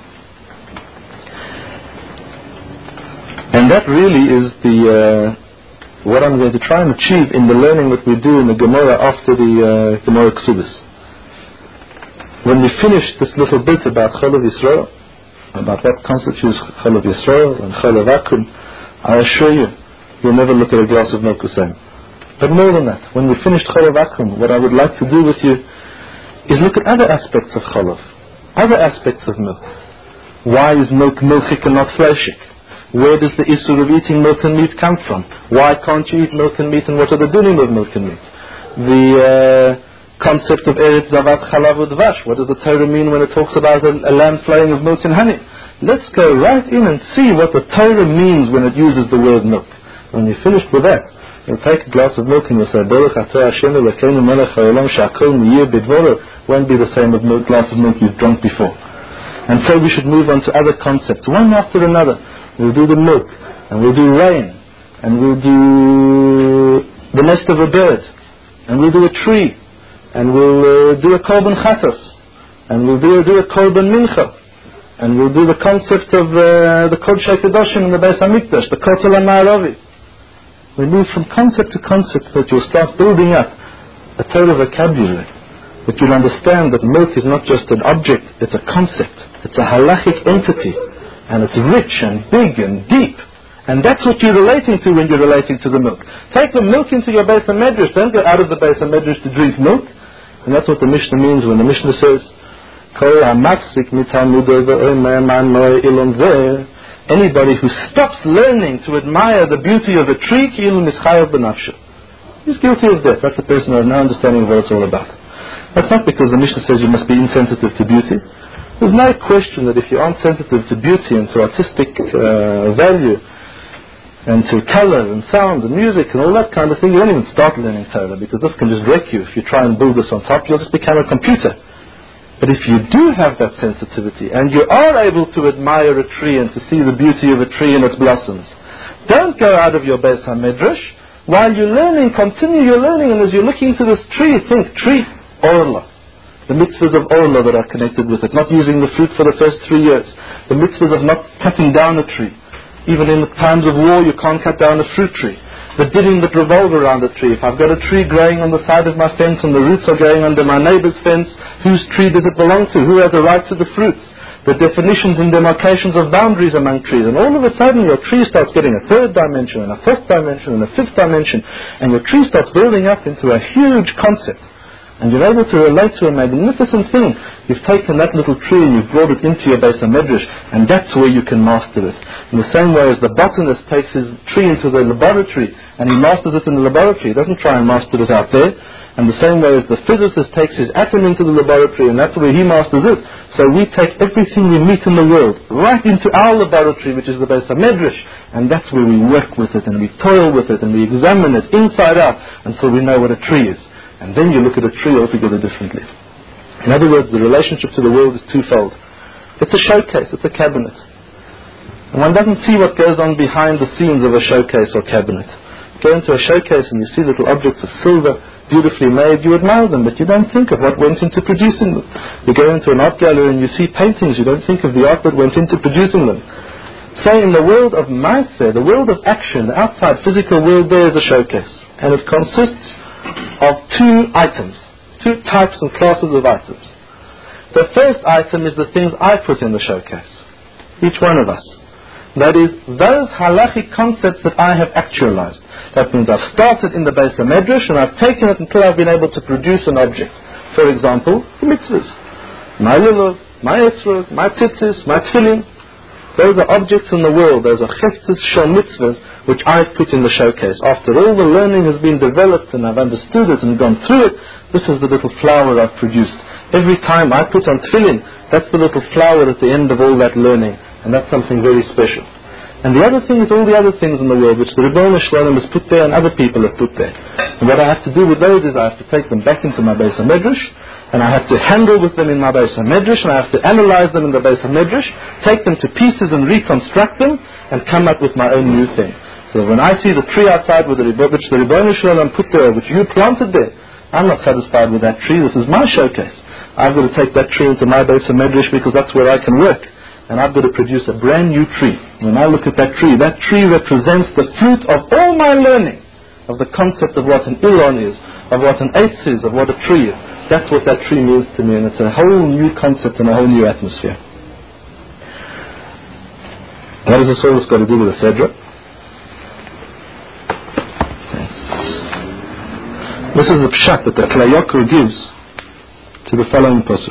And that really is what I'm going to try and achieve in the learning that we do in the Gemara after the Gemara Ksubis. When we finish this little bit about Chol of Yisrael, about what constitutes Chol of Yisrael and Chol of Akum, I assure you, you'll never look at a glass of milk the same. But more than that, when we finished Chol of Akum, what I would like to do with you is look at other aspects of Chol, other aspects of milk. Why is milk milchik and not fleshik? Where does the issue of eating milk and meat come from? Why can't you eat milk and meat, and what are the doing with milk and meat? The concept of Eretz Zavat Chalav Udvash. What does the Torah mean when it talks about a land flowing of milk and honey? Let's go right in and see what the Torah means when it uses the word milk. When you're finished with that, you'll take a glass of milk and you'll say, Baruch Atah Hashem Elokeinu Melech HaOlam She'akol Miyeh Bidvoro. Won't be the same as a glass of milk you've drunk before. And so we should move on to other concepts, one after another. We'll do the milk, and we'll do rain, and we'll do the nest of a bird, and we'll do a tree, and we'll do a korban chatas, and we'll do a korban mincha, and we'll do the concept of the Kodshei Kedoshim in the Beis HaMikdash, the Kotel HaMa'aravi. We move from concept to concept that you'll start building up a Torah vocabulary, that you'll understand that milk is not just an object, it's a concept, it's a halachic entity. And it's rich and big and deep. And that's what you're relating to when you're relating to the milk. Take the milk into your Beis HaMedrash. Don't go out of the Beis HaMedrash to drink milk. And that's what the Mishnah means when the Mishnah says, anybody who stops learning to admire the beauty of a tree, he's guilty of death. That's a person who has no understanding of what it's all about. That's not because the Mishnah says you must be insensitive to beauty. There's no question that if you aren't sensitive to beauty and to artistic value and to color and sound and music and all that kind of thing, you don't even start learning Torah, because this can just wreck you. If you try and build this on top, you'll just become a computer. But if you do have that sensitivity and you are able to admire a tree and to see the beauty of a tree and its blossoms, don't go out of your Beis HaMedrash. While you're learning, continue your learning, and as you're looking to this tree, think, tree, Orla. The mitzvahs of Orla that are connected with it, not using the fruit for the first 3 years, the mitzvahs of not cutting down a tree. Even in the times of war, you can't cut down a fruit tree. The dinim that revolve around the tree. If I've got a tree growing on the side of my fence and the roots are going under my neighbor's fence, whose tree does it belong to? Who has a right to the fruits? The definitions and demarcations of boundaries among trees. And all of a sudden your tree starts getting a third dimension and a fourth dimension and a fifth dimension, and your tree starts building up into a huge concept. And you're able to relate to a magnificent thing. You've taken that little tree and you've brought it into your Beis HaMedrash, and that's where you can master it. In the same way as the botanist takes his tree into the laboratory and he masters it in the laboratory, he doesn't try and master it out there. And the same way as the physicist takes his atom into the laboratory and that's where he masters it, so we take everything we meet in the world right into our laboratory, which is the Beis HaMedrash, and that's where we work with it and we toil with it and we examine it inside out until we know what a tree is. And then you look at a tree altogether differently. In other words, the relationship to the world is twofold. It's a showcase, it's a cabinet. And one doesn't see what goes on behind the scenes of a showcase or cabinet. Go into a showcase and you see little objects of silver, beautifully made, you admire them, but you don't think of what went into producing them. You go into an art gallery and you see paintings, you don't think of the art that went into producing them. So in the world of Maaseh, the world of action, the outside physical world, there is a showcase. And it consists of two items, two types and classes of items. The first item is the things I put in the showcase, each one of us. That is, those halachic concepts that I have actualized. That means I've started in the Beis HaMedrash and I've taken it until I've been able to produce an object. For example, the mitzvahs. My lulav, my esrog, my tzitzis, my tefillin. Those are objects in the world. Those are chesed shel mitzvahs which I've put in the showcase. After all the learning has been developed and I've understood it and gone through it, this is the little flower I've produced. Every time I put on tefillin, that's the little flower at the end of all that learning. And that's something very special. And the other thing is all the other things in the world which the Ribono Shel Olam has put there and other people have put there. And what I have to do with those is I have to take them back into my Beis HaMedrash, and I have to handle with them in my Beis HaMedrash, and I have to analyze them in the Beis HaMedrash, take them to pieces and reconstruct them, and come up with my own new thing. So when I see the tree outside with which the Ribono Shel Olam put there, which you planted there, I'm not satisfied with that tree. This is my showcase. I've got to take that tree into my Beis HaMedrash because that's where I can work. And I've got to produce a brand new tree. When I look at that tree represents the fruit of all my learning, of the concept of what an ilon is, of what an eitz is, of what a tree is. That's what that tree means to me, and it's a whole new concept and a whole new atmosphere. What has this all got to do with the Sedra? This is the pshat that the Klei Yakar gives to the following pasuk.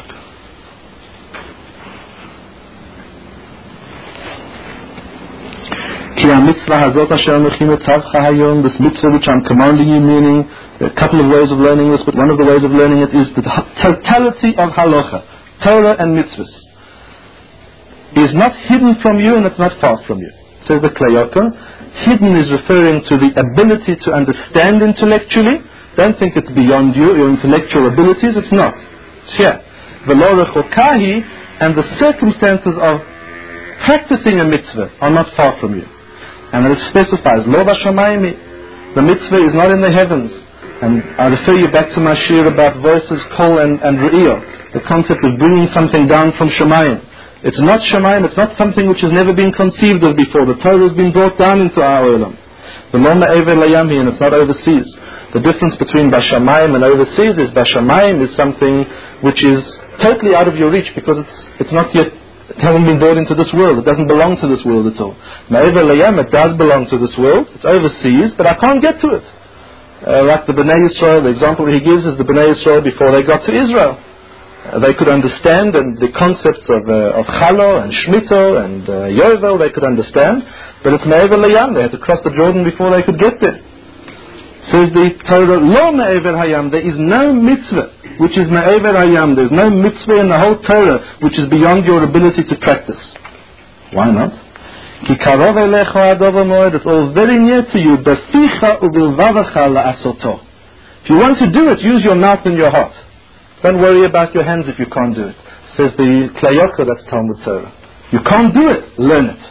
This mitzvah which I'm commanding you, meaning there are a couple of ways of learning this, but one of the ways of learning it is the totality of halacha, Torah and mitzvahs, is not hidden from you and it's not far from you. Says the Klei Yakar, hidden is referring to the ability to understand intellectually. Don't think it's beyond you, your intellectual abilities, it's not. It's here. V'lo rechokahi, and the circumstances of practicing a mitzvah are not far from you. And it specifies, Lo b'shamayim, the mitzvah is not in the heavens. And I refer you back to my shir about voices, kol and re'iyah, the concept of bringing something down from shamayim. It's not shamayim, it's not something which has never been conceived of before. The Torah has been brought down into our olam. The lo ma'ever layami, and it's not overseas. The difference between bashamayim and overseas is bashamayim is something which is totally out of your reach because it's not yet, it hasn't been brought into this world. It doesn't belong to this world at all. Ma'ever layam, it does belong to this world. It's overseas, but I can't get to it. Like the Bnei Yisrael, the example he gives is the Bnei Yisrael before they got to Israel. They could understand and the concepts of Chalo and Shmito and Yovel, they could understand, but it's Ma'ever layam. They had to cross the Jordan before they could get there. Says the Torah, Lo Ma'ever hayam, there is no mitzvah which is Ma'ever hayam. There's no mitzvah in the whole Torah which is beyond your ability to practice. Why not? Ki karov elecha adov moed, it's all very near to you. Beficha ubilvavacha la'asoto. If you want to do it, use your mouth and your heart. Don't worry about your hands if you can't do it. Says the Klei Yakar, that's Talmud Torah. You can't do it, learn it.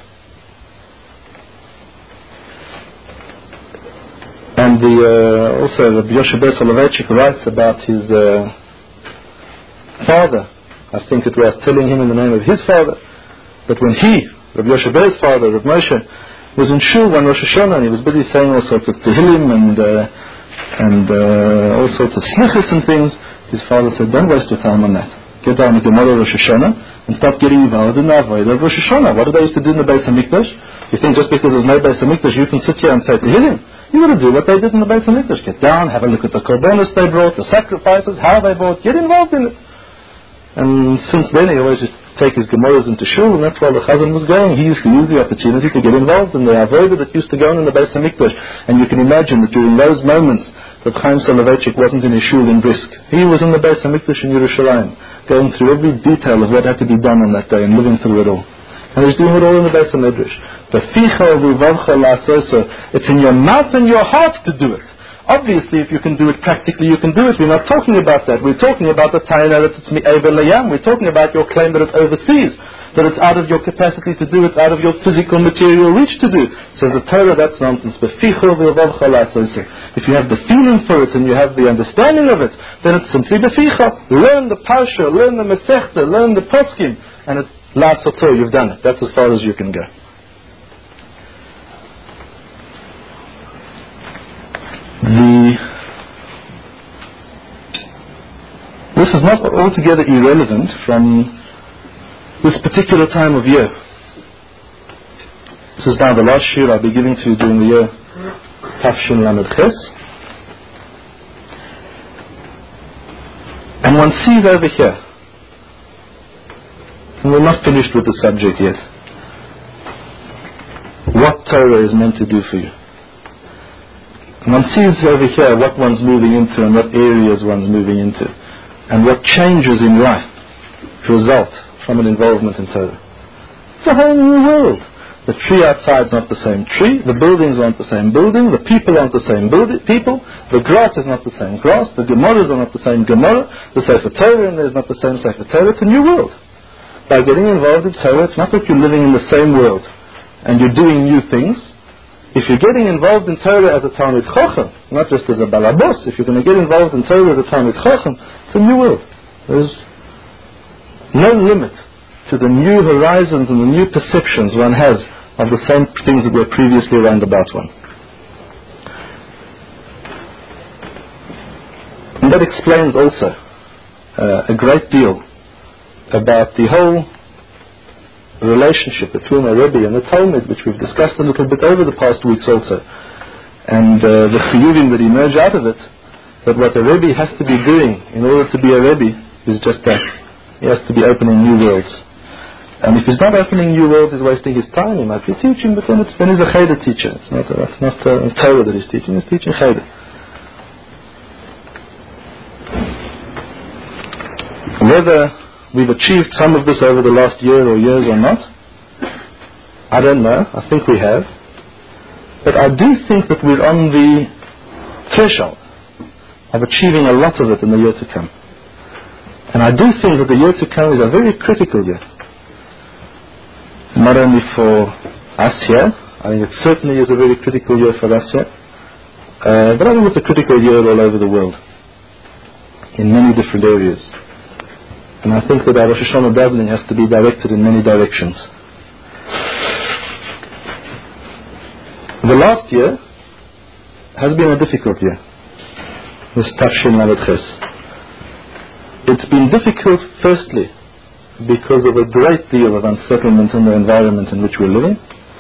And also Rabbi Yoshe Ber Soloveitchik writes about his father. I think it was telling him in the name of his father that when Rabbi Yoshe Ber's father, Rav Moshe, was in shul one Rosh Hashanah and he was busy saying all sorts of tehillim and all sorts of slichus and things, his father said, don't waste your time on that. Get down with your mother Rosh Hashanah and stop getting involved in the avodah of Rosh Hashanah. What did they used to do in the Beis HaMikdash? You think just because there's no Beis HaMikdash you can sit here and say tehillim? You got to do what they did in the Beis HaMikdash. Get down, have a look at the korbanos they brought, the sacrifices, how they brought, get involved in it. And since then he always used to take his Gemaras into shul, and that's why the Chazan was going. He used to use the opportunity to get involved in the avodah that used to go on in the Beis HaMikdash. And you can imagine that during those moments that Chaim Soloveitchik wasn't in his shul in Brisk. He was in the Beis HaMikdash in Yerushalayim, going through every detail of what had to be done on that day and living through it all. And he's doing it all in the Beis HaMikdash. It's in your mouth and your heart to do it. Obviously, if you can do it practically, you can do it. We're not talking about that. We're talking about the taina that it's mi'ever layam. We're talking about your claim that it's overseas, that it's out of your capacity to do it, out of your physical material reach to do. Says the Torah, that's nonsense. If you have the feeling for it and you have the understanding of it, then it's simply beficha. Learn the parsha, learn the mesechta, learn the poskim, and it's la soto, you've done it. That's as far as you can go. This is not altogether irrelevant from this particular time of year. This is now the last year I'll be giving to you during the year Tafshin Lamed Ches. And one sees over here, and we're not finished with the subject yet, what Torah is meant to do for you. One sees over here what one's moving into and what areas one's moving into, and what changes in life result from an involvement in Torah. It's a whole new world. The tree outside is not the same tree, the buildings aren't the same building, the people aren't the same people, the grass is not the same grass, the Gemaras are not the same Gemara, the Sefer Torah and there's not the same Sefer Torah. It's a new world. By getting involved in Torah, it's not that you're living in the same world and you're doing new things. If you're getting involved in Torah as a Talmid Chacham, not just as a balabos, if you're going to get involved in Torah as a Talmid Chacham, it's a new world. There's no limit to the new horizons and the new perceptions one has of the same things that were previously around about one. And that explains also a great deal about the whole relationship between a Rebbe and a Talmud, which we've discussed a little bit over the past weeks also. And the chiyuvim that emerge out of it, that what a Rebbe has to be doing in order to be a Rebbe is just that. He has to be opening new worlds. And if he's not opening new worlds, he's wasting his time. He might be teaching, but then he's a Cheder teacher. It's not a Torah that he's teaching Cheder. Whether we've achieved some of this over the last year or years or not, I don't know. I think we have. But I do think that we're on the threshold of achieving a lot of it in the year to come. And I do think that the year to come is a very critical year. Not only for us here, I think it certainly is a very critical year for us here, but I think it's a critical year all over the world, in many different areas. And I think that our Rosh Hashanah davening has to be directed in many directions. The last year has been a difficult year, this Tafshin Lamed Ches. It's been difficult, firstly, because of a great deal of unsettlement in the environment in which we're living.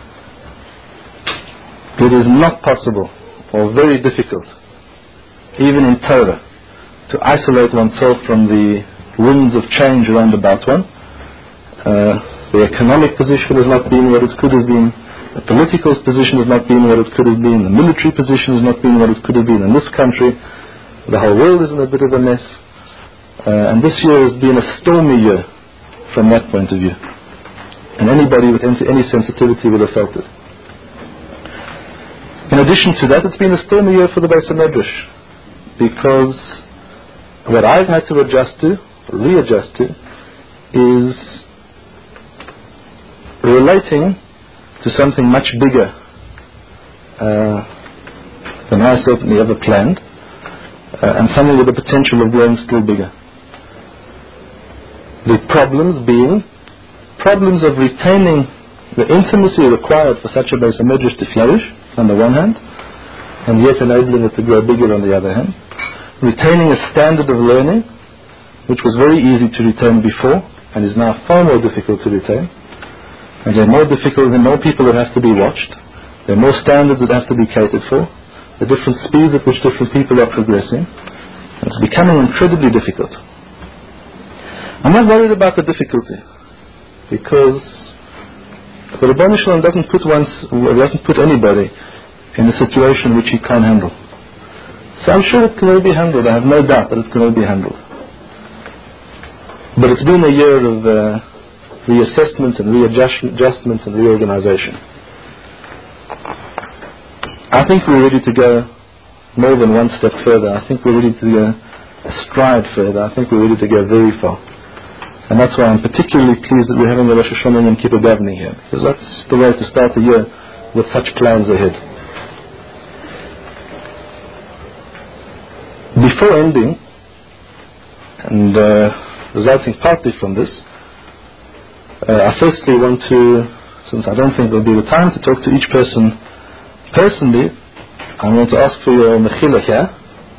It is not possible, or very difficult, even in Torah, to isolate oneself from the winds of change around about one. The economic position has not been what it could have been. The political position has not been what it could have been. The military position has not been what it could have been in this country. The whole world is in a bit of a mess. And this year has been a stormy year from that point of view. And anybody with any sensitivity would have felt it. In addition to that, it's been a stormy year for the Beis HaMedrash, because what I've had to readjust to, is relating to something much bigger than I certainly ever planned, and something with the potential of growing still bigger. The problems being problems of retaining the intimacy required for such a Beis HaMedrash to flourish on the one hand, and yet enabling it to grow bigger on the other hand. Retaining a standard of learning which was very easy to retain before and is now far more difficult to retain. And they're more difficult, there are more people that have to be watched, there are more standards that have to be catered for, the different speeds at which different people are progressing. It's becoming incredibly difficult. I'm not worried about the difficulty, because the Rebbeinu Shalom doesn't put anybody in a situation which he can't handle. So I'm sure it can all be handled. I have no doubt that it can all be handled. But it's been a year of reassessment and readjustment and reorganization. I think we're ready to go more than one step further. I think we're ready to go a stride further. I think we're ready to go very far. And that's why I'm particularly pleased that we're having the Rosh Hashanah and Kippur Gavni here, because that's the way to start the year with such plans ahead. Before ending, and resulting partly from this, I firstly want to, since I don't think there'll be the time to talk to each person personally, I'm going to ask for your mechila here.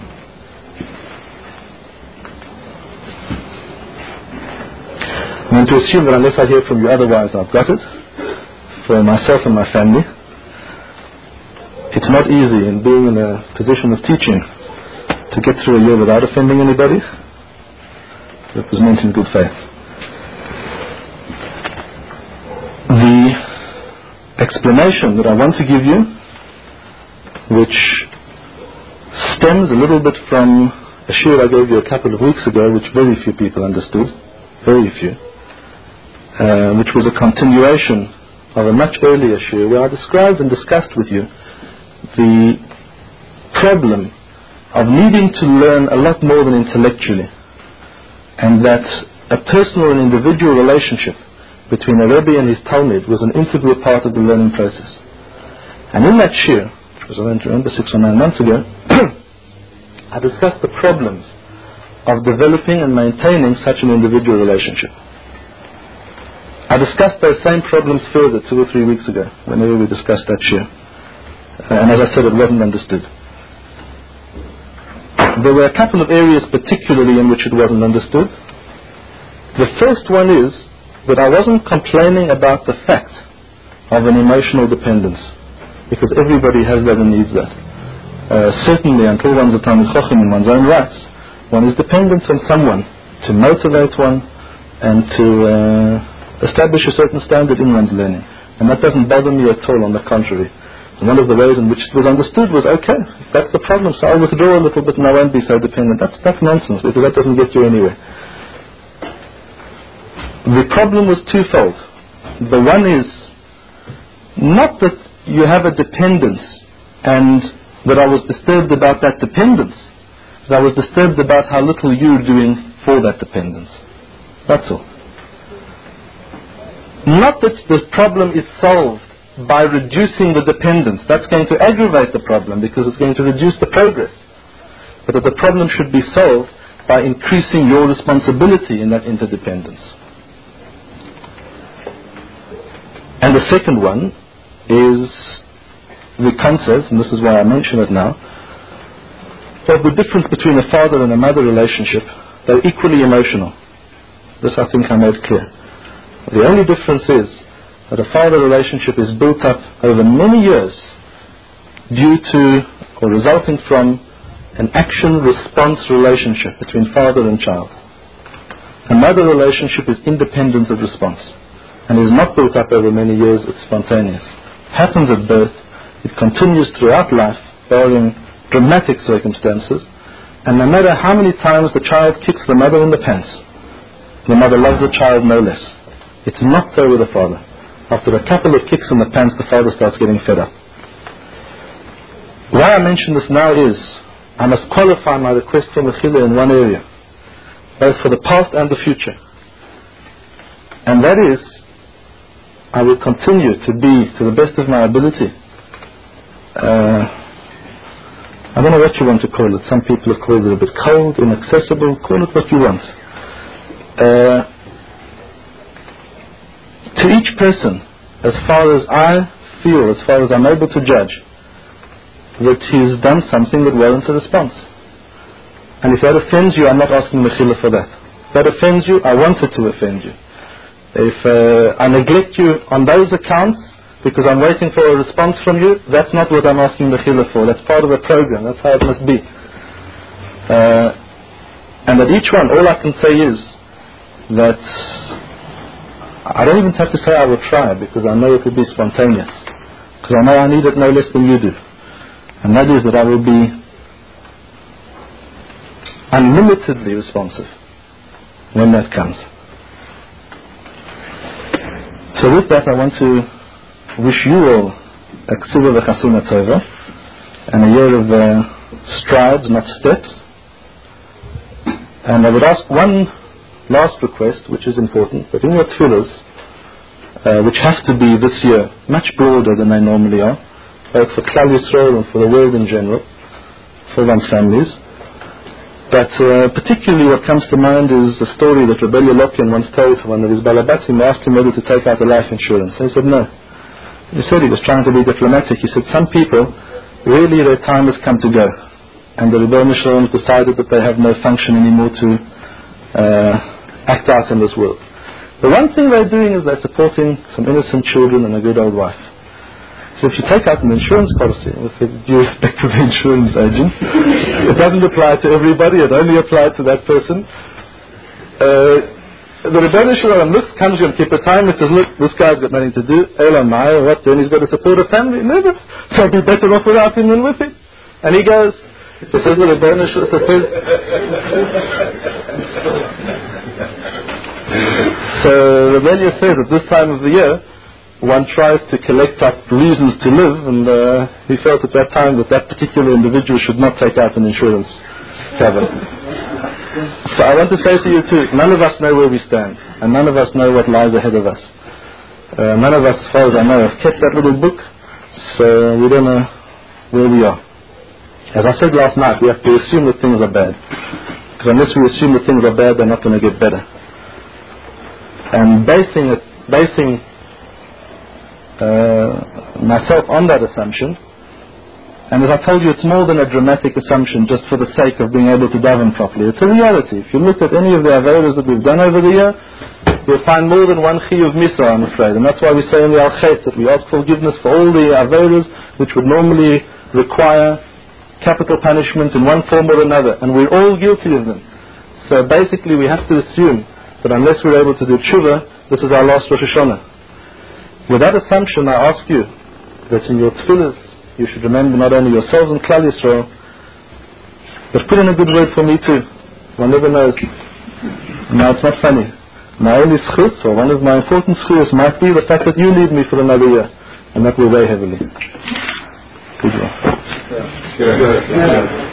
I'm going to assume that unless I hear from you otherwise, I've got it, for myself and my family. It's not easy in being in a position of teaching to get through a year without offending anybody. It was meant in good faith. The explanation that I want to give you, which stems a little bit from a shiur I gave you a couple of weeks ago, which very few people understood, very few, which was a continuation of a much earlier shiur where I described and discussed with you the problem of needing to learn a lot more than intellectually, and that a personal and individual relationship between a Rebbe and his Talmud was an integral part of the learning process. And in that shiur, which was, I don't remember, 6 or 9 months ago, I discussed the problems of developing and maintaining such an individual relationship. I discussed those same problems further 2 or 3 weeks ago, whenever we discussed that shiur. And as I said, it wasn't understood. There were a couple of areas particularly in which it wasn't understood. The first one is that I wasn't complaining about the fact of an emotional dependence, because everybody has that and needs that. Certainly, until one's a Talmid Chacham in one's own rights, one is dependent on someone to motivate one and to establish a certain standard in one's learning. And that doesn't bother me at all, on the contrary. And one of the ways in which it was understood was, okay, if that's the problem, so I'll withdraw a little bit and I won't be so dependent. That's nonsense, because that doesn't get you anywhere. The problem was twofold. The one is not that you have a dependence and that I was disturbed about that dependence, but I was disturbed about how little you're doing for that dependence. That's all. Not that the problem is solved by reducing the dependence. That's going to aggravate the problem because it's going to reduce the progress. But that the problem should be solved by increasing your responsibility in that interdependence. And the second one is the concept, and this is why I mention it now, of the difference between a father and a mother relationship. They're equally emotional. This I think I made clear. The only difference is that a father relationship is built up over many years due to or resulting from an action-response relationship between father and child. A mother relationship is independent of response and is not built up over many years, it's spontaneous. It happens at birth, it continues throughout life, barring dramatic circumstances, and no matter how many times the child kicks the mother in the pants, the mother loves the child no less. It's not so with the father. After a couple of kicks in the pants, the father starts getting fed up. Why I mention this now is, I must qualify my request for mechila in one area, both for the past and the future. And that is, I will continue to be, to the best of my ability, I don't know what you want to call it. Some people have called it a bit cold, inaccessible, call it what you want. To each person, as far as I feel, as far as I'm able to judge, that he's done something that warrants a response. And if that offends you, I'm not asking mechila for that. If that offends you, I wanted to offend you. If I neglect you on those accounts, because I'm waiting for a response from you. That's not what I'm asking Mechila for. That's part of the program. That's how it must be. And at each one, all I can say is that I don't even have to say I will try, because I know it will be spontaneous. Because I know I need it no less than you do. And that is that I will be unlimitedly responsive when that comes. So with that, I want to wish you all a Ksuva v'Chasuna Tova, and a year of strides, not steps. And I would ask one last request, which is important, that in your tefillahs, which have to be this year much broader than they normally are, both for Klal Yisrael and for the world in general, for one's families. But particularly what comes to mind is a story that Rebbe Loken once told to one of his balabatim, who asked him whether to take out a life insurance. So he said no. He said he was trying to be diplomatic. He said some people, really their time has come to go. And the Rebbe Shalom decided that they have no function anymore to act out in this world. The one thing they're doing is they're supporting some innocent children and a good old wife. So if you take out an insurance policy, with due respect to the insurance agent, it doesn't apply to everybody, it only applies to that person. The Rebbeinu Shalom looks, comes to him, keep a time, and says, look, this guy's got nothing to do, Elamai, what then, he's got to support a family, never. So I'd be better off without him than with him. And he goes, he says, the Rebbeinu Shalom says, so Rebbeinu says at this time of the year, one tries to collect up reasons to live, and he felt at that time that that particular individual should not take out an insurance cover. So I want to say to you too, none of us know where we stand, and none of us know what lies ahead of us. None of us, as far as I know, have kept that little book, so we don't know where we are. As I said last night, we have to assume that things are bad, because unless we assume that things are bad, they're not going to get better. And basing myself on that assumption, and as I told you, it's more than a dramatic assumption just for the sake of being able to daven properly. It's a reality. If you look at any of the averos that we've done over the year, you'll find more than one chiyuv misa, I'm afraid, and that's why we say in the Al-Chetz that we ask forgiveness for all the averos which would normally require capital punishment in one form or another, and we're all guilty of them. So basically we have to assume that unless we're able to do tshuva, this is our last Rosh Hashanah. With that assumption, I ask you that in your tefillahs you should remember not only yourselves and Klal Yisrael, but put in a good word for me too. One never knows. Now it's not funny. My only schus, or one of my important schus, might be the fact that you need me for another year, and that will weigh heavily. Good one.